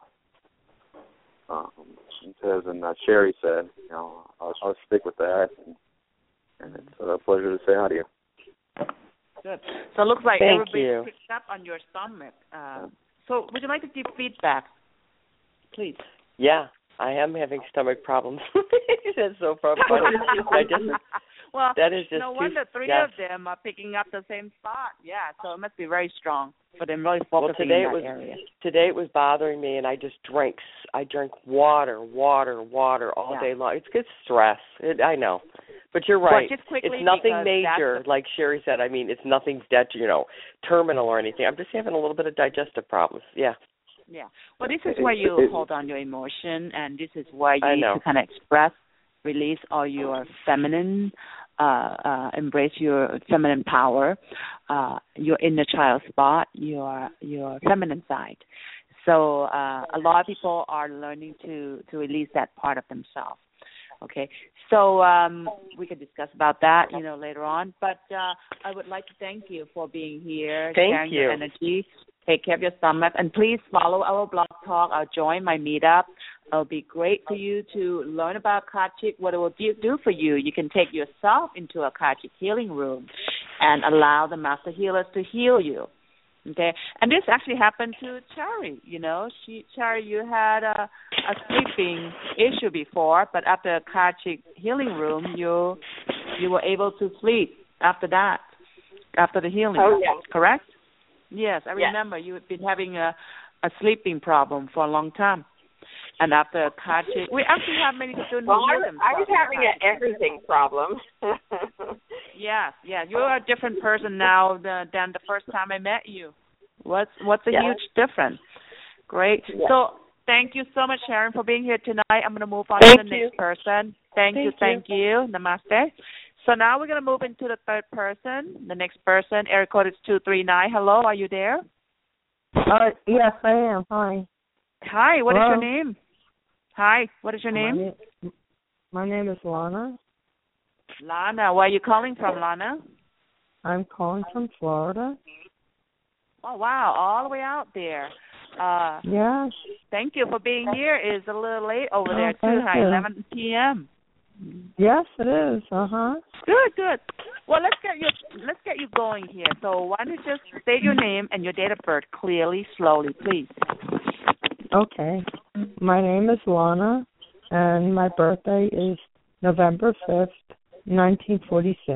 [SPEAKER 3] uh, um, Tez and uh, Sherry said, you know, I'll, I'll stick with that. And, and it's a pleasure to say hi to you.
[SPEAKER 2] Good. So it looks like
[SPEAKER 6] Thank
[SPEAKER 2] everybody
[SPEAKER 6] you.
[SPEAKER 2] picked up on your stomach. Uh, so would you like to give feedback, please?
[SPEAKER 6] Yeah, I am having stomach problems. That's so funny. I just,
[SPEAKER 2] well,
[SPEAKER 6] that is just
[SPEAKER 2] no
[SPEAKER 6] too,
[SPEAKER 2] wonder three
[SPEAKER 6] yeah.
[SPEAKER 2] of them are picking up the same spot. Yeah, so it must be very strong for them really
[SPEAKER 6] Well,
[SPEAKER 2] focusing
[SPEAKER 6] today
[SPEAKER 2] in
[SPEAKER 6] it
[SPEAKER 2] that
[SPEAKER 6] was
[SPEAKER 2] area.
[SPEAKER 6] today it was bothering me, and I just drank. I drank water, water, water all
[SPEAKER 2] Yeah.
[SPEAKER 6] day long. It's good stress. It, I know, but you're
[SPEAKER 2] Well,
[SPEAKER 6] right.
[SPEAKER 2] just quickly,
[SPEAKER 6] It's nothing
[SPEAKER 2] because
[SPEAKER 6] major,
[SPEAKER 2] that's the-
[SPEAKER 6] like Sherry said. I mean, it's nothing that you know terminal or anything. I'm just having a little bit of digestive problems. Yeah.
[SPEAKER 2] Yeah. Well, this is where you hold on your emotion, and this is where you
[SPEAKER 6] I
[SPEAKER 2] need
[SPEAKER 6] know.
[SPEAKER 2] to kind of express, release all your feminine, uh, uh, embrace your feminine power, uh, your inner child spot, your your feminine side. So uh, a lot of people are learning to to release that part of themselves. Okay, so um, we could discuss about that, you know, later on. But uh, I would like to thank you for being here,
[SPEAKER 6] Thank
[SPEAKER 2] sharing
[SPEAKER 6] you.
[SPEAKER 2] your energy. Take care of your stomach, and please follow our blog talk or join my meetup. It'll be great for you to learn about Akashic, what it will do, do for you. You can take yourself into a Akashic healing room and allow the master healers to heal you. Okay, and this actually happened to Cherry. You know, she Cherry, you had a, a sleeping issue before, but after Akashic healing room, you you were able to sleep after that, after the healing.
[SPEAKER 5] Oh, yeah.
[SPEAKER 2] Correct? Yes, I
[SPEAKER 5] Yes.
[SPEAKER 2] remember you had been having a, a sleeping problem for a long time. And after Akashic, we actually have many students
[SPEAKER 5] Well,
[SPEAKER 2] who
[SPEAKER 5] I
[SPEAKER 2] heal
[SPEAKER 5] was,
[SPEAKER 2] themselves.
[SPEAKER 5] I was having an everything problem.
[SPEAKER 2] Yes, yes. You're a different person now than, than the first time I met you. What's what's a
[SPEAKER 5] Yes.
[SPEAKER 2] huge difference? Great.
[SPEAKER 5] Yes.
[SPEAKER 2] So thank you so much, Sharon, for being here tonight. I'm going to move on
[SPEAKER 6] Thank
[SPEAKER 2] to the
[SPEAKER 6] you.
[SPEAKER 2] next person. Thank,
[SPEAKER 6] Thank
[SPEAKER 2] you,
[SPEAKER 6] you.
[SPEAKER 2] thank you. Namaste. So now we're going to move into the third person. The next person, area code is two three nine. Hello, are you there?
[SPEAKER 7] Uh, yes, I am. Hi.
[SPEAKER 2] Hi, what is
[SPEAKER 7] Hello?
[SPEAKER 2] your name? Hi, what is your
[SPEAKER 7] My,
[SPEAKER 2] name?
[SPEAKER 7] na- my name is Lana.
[SPEAKER 2] Lana. Where are you calling from, Lana?
[SPEAKER 7] I'm calling from Florida.
[SPEAKER 2] Oh, wow, all the way out there. Uh,
[SPEAKER 7] Yes.
[SPEAKER 2] thank you for being here. It's a little late over
[SPEAKER 7] Oh,
[SPEAKER 2] there, too,
[SPEAKER 7] thank
[SPEAKER 2] huh?
[SPEAKER 7] you.
[SPEAKER 2] eleven p.m.
[SPEAKER 7] Yes, it is. Uh huh.
[SPEAKER 2] Good, good. Well, let's get you let's get you going here. So why don't you just state your name and your date of birth clearly, slowly, please.
[SPEAKER 7] Okay. My name is Lana, and my birthday is November fifth, nineteen forty-six.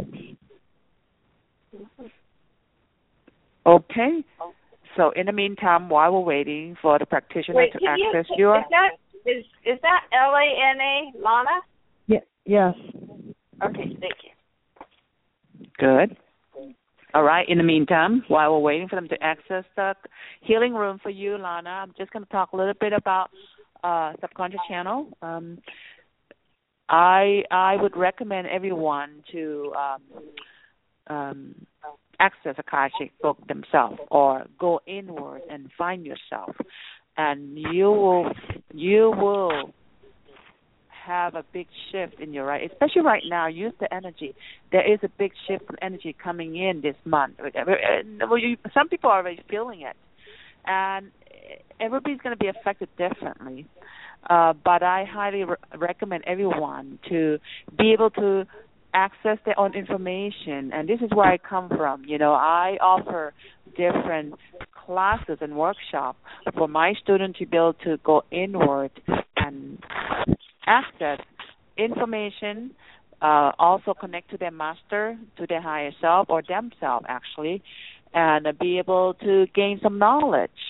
[SPEAKER 2] Okay. So in the meantime, while we're waiting for the practitioner
[SPEAKER 5] Wait,
[SPEAKER 2] to
[SPEAKER 5] can you,
[SPEAKER 2] access your...
[SPEAKER 5] is that is is that L A N A, Lana?
[SPEAKER 7] Yeah. Yes.
[SPEAKER 5] Okay, thank you.
[SPEAKER 2] Good. All right. In the meantime, while we're waiting for them to access the healing room for you, Lana, I'm just going to talk a little bit about uh, subconscious channel. Um, I I would recommend everyone to um, um, access Akashic book themselves or go inward and find yourself, and you will you will have a big shift in your right, especially right now. Use the energy. There is a big shift of energy coming in this month. Some people are already feeling it, and everybody's going to be affected differently. Uh, but I highly re- recommend everyone to be able to access their own information, and this is where I come from. You know, I offer different classes and workshops for my students to be able to go inward and access information, uh, also connect to their master, to their higher self, or themselves actually, and uh, be able to gain some knowledge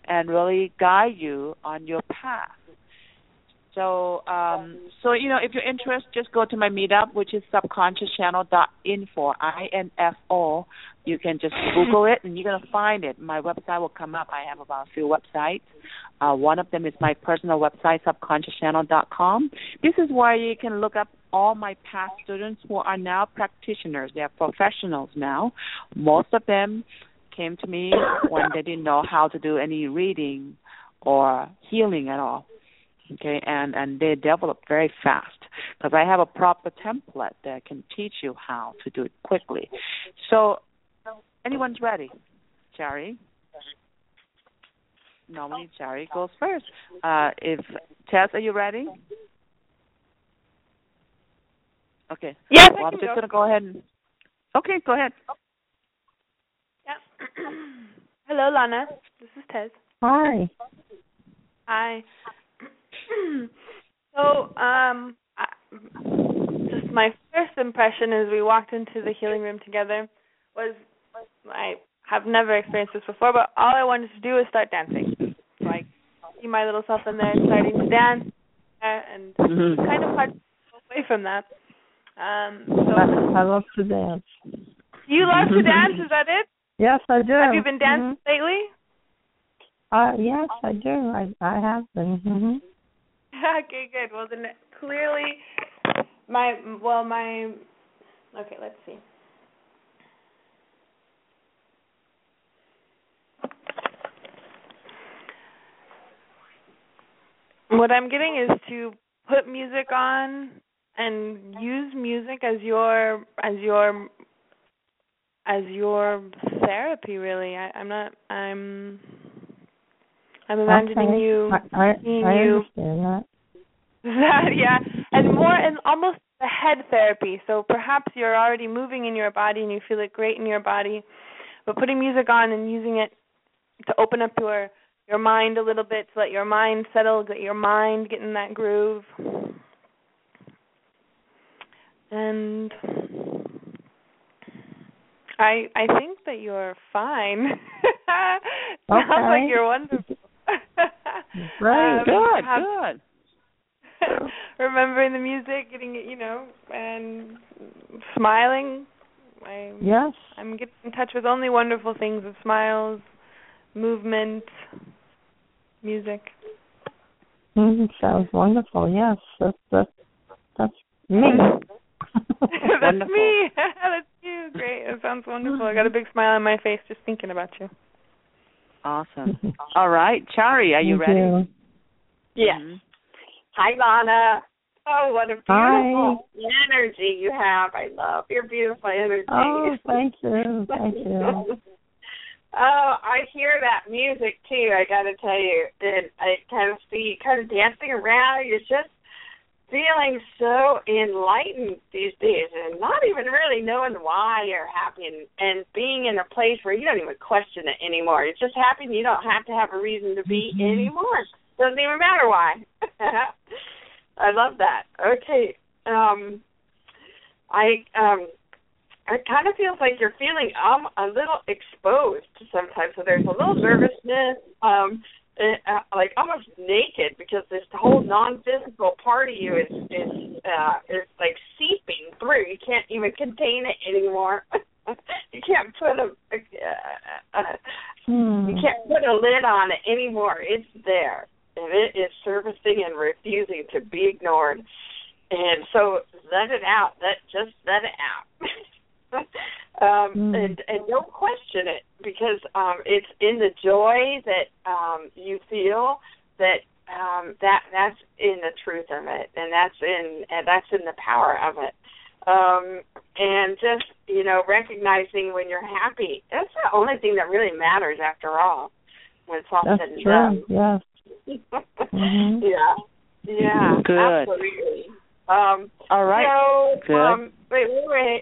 [SPEAKER 2] and really guide you on your path. So, um, so you know, if you're interested, just go to my meetup, which is subconscious channel dot info, I N F O. You can just Google it, and you're going to find it. My website will come up. I have about a few websites. Uh, one of them is my personal website, subconscious channel dot com. This is where you can look up all my past students who are now practitioners. They are professionals now. Most of them came to me when they didn't know how to do any reading or healing at all. Okay, and, and they develop very fast because I have a proper template that can teach you how to do it quickly. So, anyone's ready? Jerry? Normally, Jerry goes first. Uh, if Tess, are you ready? Okay.
[SPEAKER 4] Yes,
[SPEAKER 2] well,
[SPEAKER 4] I
[SPEAKER 2] I'm
[SPEAKER 4] can
[SPEAKER 2] just
[SPEAKER 4] go.
[SPEAKER 2] going to go ahead and... Okay, go ahead.
[SPEAKER 4] Yeah. Hello, Lana. This is Tess.
[SPEAKER 7] Hi.
[SPEAKER 4] Hi. So, um, I, just my first impression as we walked into the healing room together was, I have never experienced this before, but all I wanted to do was start dancing. So I see my little self in there starting to dance, and it's kind of hard to go away from that. Um, so
[SPEAKER 7] I, I love to dance.
[SPEAKER 4] You love to dance, is that it?
[SPEAKER 7] Yes, I do.
[SPEAKER 4] Have you been dancing
[SPEAKER 7] mm-hmm.
[SPEAKER 4] lately?
[SPEAKER 7] Uh, yes, I do. I I have been. Mm-hmm.
[SPEAKER 4] Okay, good. Well, then clearly, my well, my okay. Let's see. What I'm getting is to put music on and use music as your as your as your therapy. Really, I, I'm not. I'm. I'm imagining
[SPEAKER 7] okay.
[SPEAKER 4] you,
[SPEAKER 7] I, I,
[SPEAKER 4] seeing
[SPEAKER 7] I
[SPEAKER 4] you.
[SPEAKER 7] understand that.
[SPEAKER 4] That, yeah, and more, and almost the head therapy. So perhaps you're already moving in your body and you feel it great in your body, but putting music on and using it to open up your your mind a little bit, to let your mind settle, get your mind get in that groove. And I I think that you're fine.
[SPEAKER 7] Okay.
[SPEAKER 4] Sounds like you're wonderful.
[SPEAKER 7] Right.
[SPEAKER 2] Um, good,
[SPEAKER 4] have,
[SPEAKER 2] good.
[SPEAKER 4] remembering the music, getting it, you know, and smiling. I,
[SPEAKER 7] yes.
[SPEAKER 4] I'm getting in touch with only wonderful things: of smiles, movement, music.
[SPEAKER 7] Mm, sounds wonderful. Yes, that's that's, that's me.
[SPEAKER 4] That's me. That's you. Great. That sounds wonderful. I got a big smile on my face just thinking about you.
[SPEAKER 2] Awesome. All right, Chari, are you
[SPEAKER 7] Thank
[SPEAKER 2] ready?
[SPEAKER 7] You.
[SPEAKER 5] Yes. Mm-hmm. Hi, Lana. Oh, what a beautiful
[SPEAKER 7] Hi.
[SPEAKER 5] energy you have. I love your beautiful energy.
[SPEAKER 7] Oh, thank you. Thank you.
[SPEAKER 5] Oh, I hear that music, too, I got to tell you. And I kind of see you kind of dancing around. You're just feeling so enlightened these days and not even really knowing why you're happy and, and being in a place where you don't even question it anymore. You're just happy and you don't have to have a reason to be mm-hmm. anymore. Doesn't even matter why. I love that. Okay. Um, I um, it kind of feels like you're feeling um a little exposed sometimes. So there's a little nervousness. Um, It, uh, like almost naked because this whole non-physical part of you is is uh, is like seeping through. You can't even contain it anymore. You can't put a uh, uh, hmm. you can't put a lid on it anymore. It's there and it is surfacing and refusing to be ignored. And so let it out. Let just let it out. um, mm. and, and don't question it because um, it's in the joy that um, you feel that um, that that's in the truth of it, and that's in and that's in the power of it. Um, and just you know, recognizing when you're happy. That's the only thing that really matters after all. When it's all
[SPEAKER 7] that's
[SPEAKER 5] said and
[SPEAKER 7] true.
[SPEAKER 5] done.
[SPEAKER 7] Yes. mm-hmm.
[SPEAKER 5] Yeah. Yeah.
[SPEAKER 2] Good.
[SPEAKER 5] Absolutely. Um,
[SPEAKER 2] all right.
[SPEAKER 5] So,
[SPEAKER 2] Good.
[SPEAKER 5] Um, wait, wait, wait.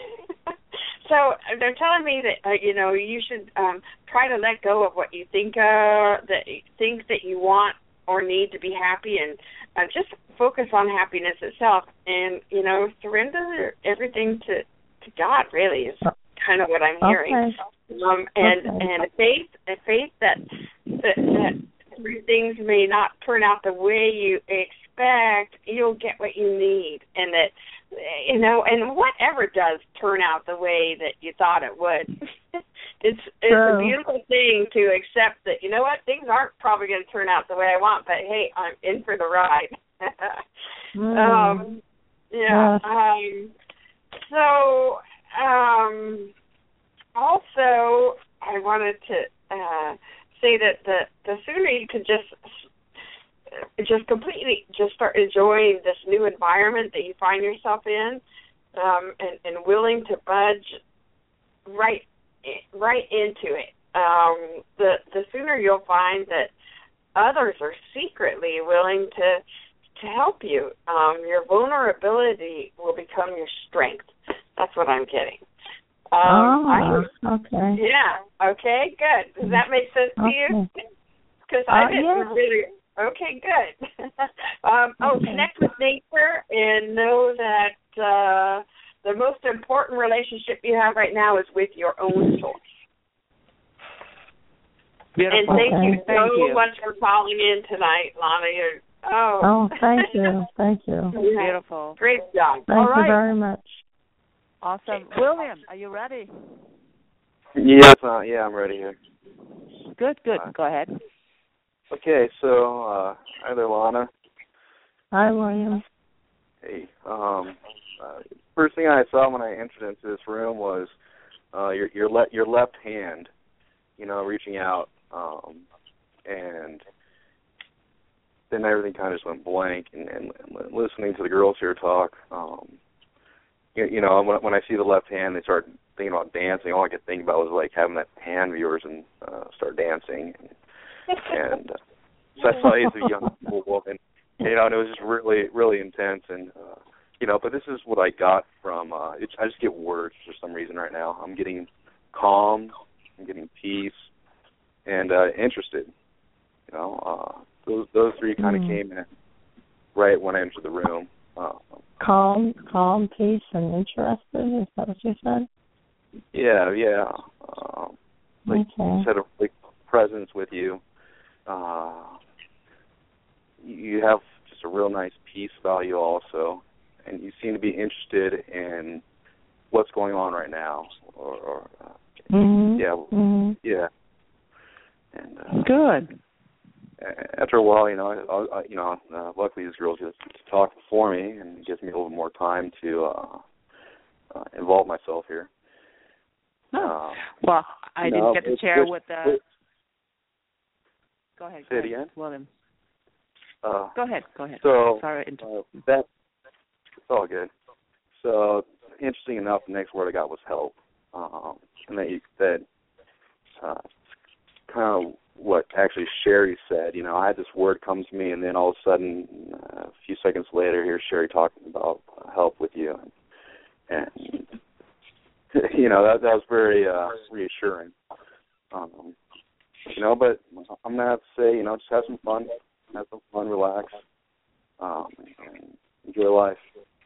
[SPEAKER 5] So they're telling me that uh, you know you should um, try to let go of what you think uh, that think that you want or need to be happy, and uh, just focus on happiness itself, and you know surrender everything to, to God. Really is kind of what I'm hearing,
[SPEAKER 7] okay.
[SPEAKER 5] um, and
[SPEAKER 7] okay.
[SPEAKER 5] and a faith a faith that that, that things may not turn out the way you expect, you'll get what you need, and that, you know, and whatever does turn out the way that you thought it would. it's it's
[SPEAKER 7] True.
[SPEAKER 5] a beautiful thing to accept that, you know what, things aren't probably going to turn out the way I want, but hey, I'm in for the ride.
[SPEAKER 7] mm.
[SPEAKER 5] um, yeah.
[SPEAKER 7] Yes.
[SPEAKER 5] Um, so, um, also, I wanted to uh, say that the, the sooner you can just just completely just start enjoying this new environment that you find yourself in, um, and, and willing to budge right right into it, um, the the sooner you'll find that others are secretly willing to to help you. Um, your vulnerability will become your strength. That's what I'm getting. Um,
[SPEAKER 7] oh,
[SPEAKER 5] I,
[SPEAKER 7] okay.
[SPEAKER 5] Yeah. Okay. Good. Does that make sense to
[SPEAKER 7] okay.
[SPEAKER 5] you? Because I
[SPEAKER 7] uh,
[SPEAKER 5] didn't
[SPEAKER 7] yeah.
[SPEAKER 5] really. Okay. Good. um, oh,
[SPEAKER 7] okay.
[SPEAKER 5] connect with nature and know that uh, the most important relationship you have right now is with your own source.
[SPEAKER 2] Beautiful.
[SPEAKER 5] And thank
[SPEAKER 7] okay.
[SPEAKER 5] you so
[SPEAKER 2] thank you.
[SPEAKER 5] much for calling in tonight, Lana. You're, oh.
[SPEAKER 7] Oh, thank you. Thank you.
[SPEAKER 5] Yeah.
[SPEAKER 2] Beautiful.
[SPEAKER 5] Great job.
[SPEAKER 7] Thank
[SPEAKER 5] All
[SPEAKER 7] you
[SPEAKER 5] right.
[SPEAKER 7] very much.
[SPEAKER 2] Awesome. William, are you ready?
[SPEAKER 3] Yes, uh, yeah, I'm ready here.
[SPEAKER 2] Good, good.
[SPEAKER 3] Uh,
[SPEAKER 2] Go ahead.
[SPEAKER 3] Okay, so uh, hi there, Lana.
[SPEAKER 7] Hi, William.
[SPEAKER 3] Hey, um, uh, first thing I saw when I entered into this room was uh, your your le- your left hand, you know, reaching out, um, and then everything kind of just went blank. And, and, and listening to the girls here talk, um, you, you know, when, when I see the left hand, they start thinking about dancing. All I could think about was like having that hand of yours and uh, start dancing. And, and uh, so I saw you as a young cool woman, you know, and it was just really, really intense. And uh, you know, but this is what I got from. Uh, it's, I just get words for some reason right now. I'm getting calm, I'm getting peace, and uh, interested. You know, uh, those those three kind of
[SPEAKER 7] mm.
[SPEAKER 3] came in right when I entered the room. Uh,
[SPEAKER 7] Calm, calm, peace, and interested. Is that what you said?
[SPEAKER 3] Yeah, yeah. Um, like
[SPEAKER 7] okay.
[SPEAKER 3] set of like presence with you. Uh, you have just a real nice peace value also, and you seem to be interested in what's going on right now. Or, or uh,
[SPEAKER 7] mm-hmm.
[SPEAKER 3] yeah,
[SPEAKER 7] mm-hmm.
[SPEAKER 3] yeah. And uh,
[SPEAKER 2] good.
[SPEAKER 3] After a while, you know, I, I, you know, uh, luckily this girl just talk before me, and it gives me a little more time to uh, uh, involve myself here.
[SPEAKER 2] Oh.
[SPEAKER 3] Uh,
[SPEAKER 2] well, I didn't
[SPEAKER 3] no,
[SPEAKER 2] get to
[SPEAKER 3] it's,
[SPEAKER 2] share
[SPEAKER 3] it's,
[SPEAKER 2] with the.
[SPEAKER 3] It's,
[SPEAKER 2] go ahead.
[SPEAKER 3] Say
[SPEAKER 2] Go
[SPEAKER 3] it
[SPEAKER 2] ahead,
[SPEAKER 3] again.
[SPEAKER 2] William.
[SPEAKER 3] Uh,
[SPEAKER 2] go ahead. Go ahead.
[SPEAKER 3] So
[SPEAKER 2] Sorry.
[SPEAKER 3] uh, that it's all good. So interesting enough, the next word I got was help, um, and that you, that uh, kind of what actually Sherry said. You know, I had this word come to me, and then all of a sudden, uh, a few seconds later, here's Sherry talking about uh, help with you, and, and you know that that was very uh, reassuring. Um, you know, but I'm gonna have to say, you know, just have some fun, have some fun, relax, um, and enjoy life.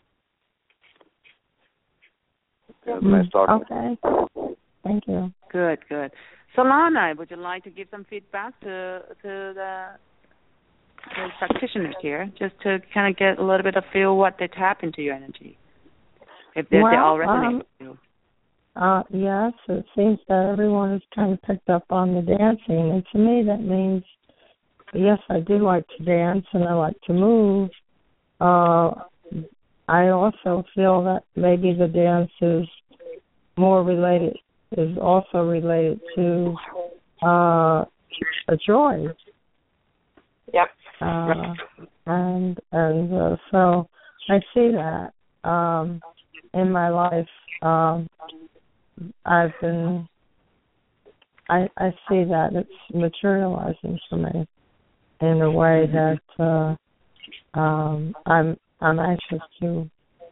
[SPEAKER 3] It was nice talking.
[SPEAKER 7] Okay. Thank you.
[SPEAKER 2] Good, good. So, Lana, would you like to give some feedback to to the, the practitioners here, just to kind of get a little bit of feel what they tap into your energy, if they,
[SPEAKER 7] well,
[SPEAKER 2] they all resonate
[SPEAKER 7] um,
[SPEAKER 2] with you?
[SPEAKER 7] Uh, yes, it seems that everyone has kind of picked up on the dancing, and to me that means, yes, I do like to dance and I like to move. Uh, I also feel that maybe the dance is more related, is also related to uh, a joy.
[SPEAKER 5] Yep.
[SPEAKER 7] Uh, and and uh, so I see that um, in my life. Um, I've been, I I see that it's materializing for me in a way that uh, um, I'm I'm anxious to.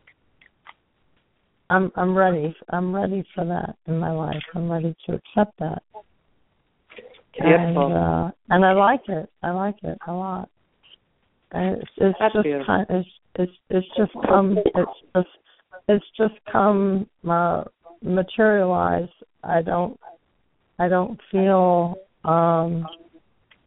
[SPEAKER 7] I'm I'm ready. I'm ready for that in my life. I'm ready to accept that.
[SPEAKER 2] Beautiful.
[SPEAKER 7] And uh, and I like it. I like it a lot. And it's, it's
[SPEAKER 2] That's
[SPEAKER 7] just
[SPEAKER 2] beautiful.
[SPEAKER 7] kind. It's it's it's just come. It's just it's just come. Uh, materialize. I don't I don't feel um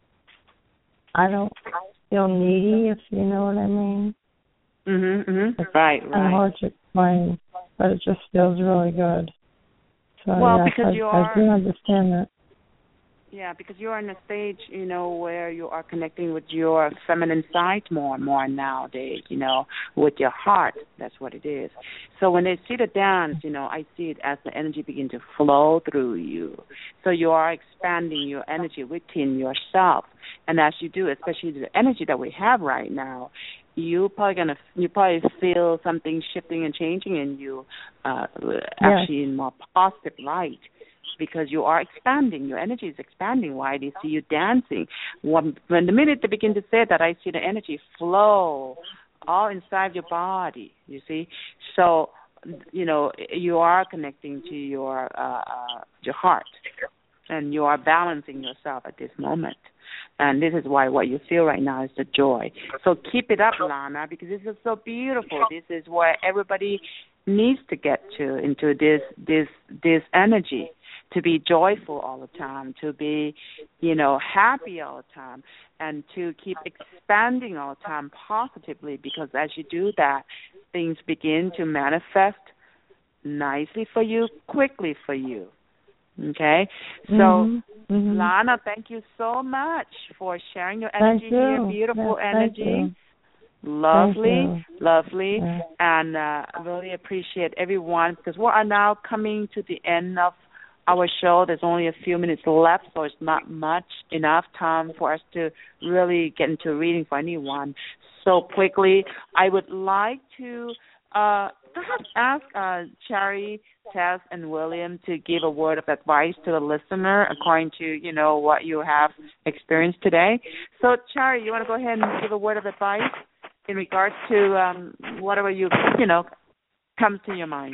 [SPEAKER 7] I don't feel needy, if you know what I mean.
[SPEAKER 2] Mhm, mhm. Right, right.
[SPEAKER 7] It's hard to explain, but it just feels really good. So
[SPEAKER 2] well,
[SPEAKER 7] yes,
[SPEAKER 2] because
[SPEAKER 7] I,
[SPEAKER 2] you
[SPEAKER 7] I
[SPEAKER 2] are.
[SPEAKER 7] do understand that.
[SPEAKER 2] Yeah, because you are in a stage, you know, where you are connecting with your feminine side more and more nowadays, you know, with your heart. That's what it is. So when they see the dance, you know, I see it as the energy begin to flow through you. So you are expanding your energy within yourself. And as you do, especially the energy that we have right now, you probably gonna you probably feel something shifting and changing in you, uh, actually yes. in more positive light. Because you are expanding, your energy is expanding. Why do you see you dancing? When, when the minute they begin to say that, I see the energy flow all inside your body. You see, so you know you are connecting to your uh, uh, your heart, and you are balancing yourself at this moment. And this is why what you feel right now is the joy. So keep it up, Lana, because this is so beautiful. This is where everybody needs to get to into this this this energy. To be joyful all the time, to be, you know, happy all the time, and to keep expanding all the time positively, because as you do that, things begin to manifest nicely for you, quickly for you. Okay? So,
[SPEAKER 7] mm-hmm. Mm-hmm.
[SPEAKER 2] Lana, thank you so much for sharing your energy
[SPEAKER 7] thank you.
[SPEAKER 2] here, beautiful
[SPEAKER 7] yes,
[SPEAKER 2] energy. Lovely, lovely,
[SPEAKER 7] yeah.
[SPEAKER 2] and uh, I really appreciate everyone, because we are now coming to the end of our show. There's only a few minutes left, so it's not much enough time for us to really get into a reading for anyone. So quickly, I would like to uh, perhaps ask uh, Cherry, Tess, and William to give a word of advice to the listener according to, you know, what you have experienced today. So, Cherry, you want to go ahead and give a word of advice in regards to um, whatever you, you know, comes to your mind?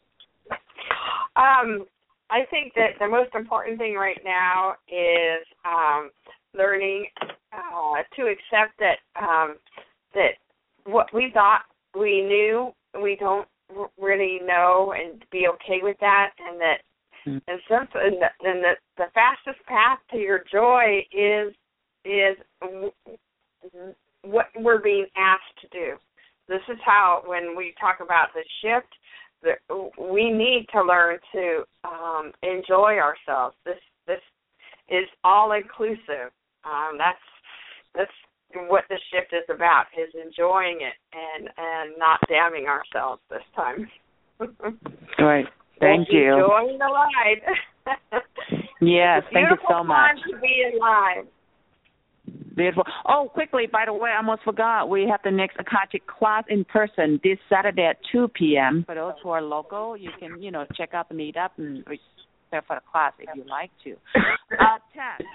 [SPEAKER 5] Um. I think that the most important thing right now is um, learning uh, to accept that um, that what we thought we knew, we don't r- really know, and be okay with that, and that mm-hmm. and, some, and, the, and the, the fastest path to your joy is is w- what we're being asked to do. This is how, when we talk about the shift, we need to learn to um, enjoy ourselves. This this is all inclusive. Um, that's that's what the shift is about: is enjoying it and and not damning ourselves this time.
[SPEAKER 2] Right. Thank you.
[SPEAKER 5] Enjoying the ride.
[SPEAKER 2] Yes. Thank you so much.
[SPEAKER 5] Beautiful time to be alive.
[SPEAKER 2] Beautiful. Oh, quickly, by the way, I almost forgot. We have the next Akashic class in person this Saturday at two p.m. For those who are local, you can, you know, check out the meetup and register for the class if you like to. Uh, Tess.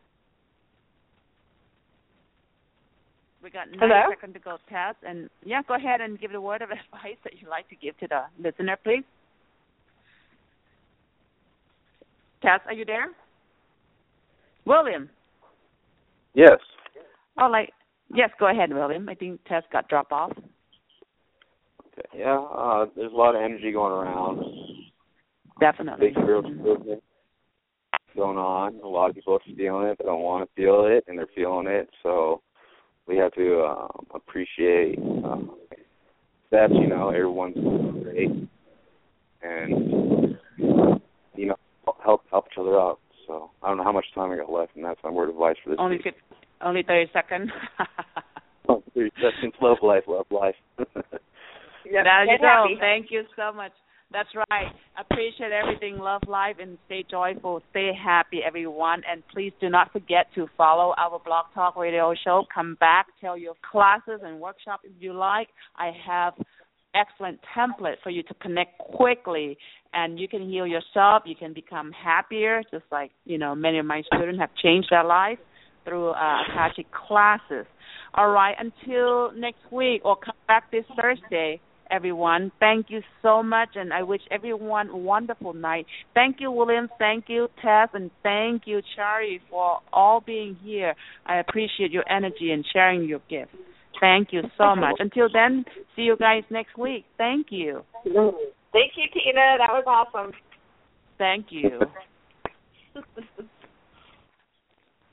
[SPEAKER 2] We got nine
[SPEAKER 5] Hello?
[SPEAKER 2] seconds to go, Tess. And, yeah, go ahead and give the word of advice that you'd like to give to the listener, please. Tess, are you there? William.
[SPEAKER 3] Yes.
[SPEAKER 2] Oh, like, yes, go ahead, William. I think Tess got dropped off.
[SPEAKER 3] Okay. Yeah, uh, there's a lot of energy going around.
[SPEAKER 2] Definitely.
[SPEAKER 3] Big spiritual movement going on. A lot of people are feeling it. They don't want to feel it, and they're feeling it. So we have to um, appreciate um, that, you know, everyone's great. And, you know, help help each other out. So I don't know how much time I got left, and that's my word of advice for this
[SPEAKER 2] Only
[SPEAKER 3] week.
[SPEAKER 2] Only thirty seconds.
[SPEAKER 3] Oh, thirty seconds. Love life, love life.
[SPEAKER 2] Yep. There you go. Thank you so much. That's right. Appreciate everything. Love life and stay joyful. Stay happy, everyone. And please do not forget to follow our Blog Talk Radio show. Come back, tell your classes and workshops if you like. I have excellent template for you to connect quickly, and you can heal yourself. You can become happier, just like, you know, many of my students have changed their life through uh, Akashic classes. All right, until next week, or come back this Thursday, everyone. Thank you so much, and I wish everyone a wonderful night. Thank you, William. Thank you, Tess, and thank you, Chari, for all being here. I appreciate your energy and sharing your gifts. Thank you so much. Until then, see you guys next week. Thank you.
[SPEAKER 5] Thank you, Tina. That was awesome.
[SPEAKER 2] Thank you.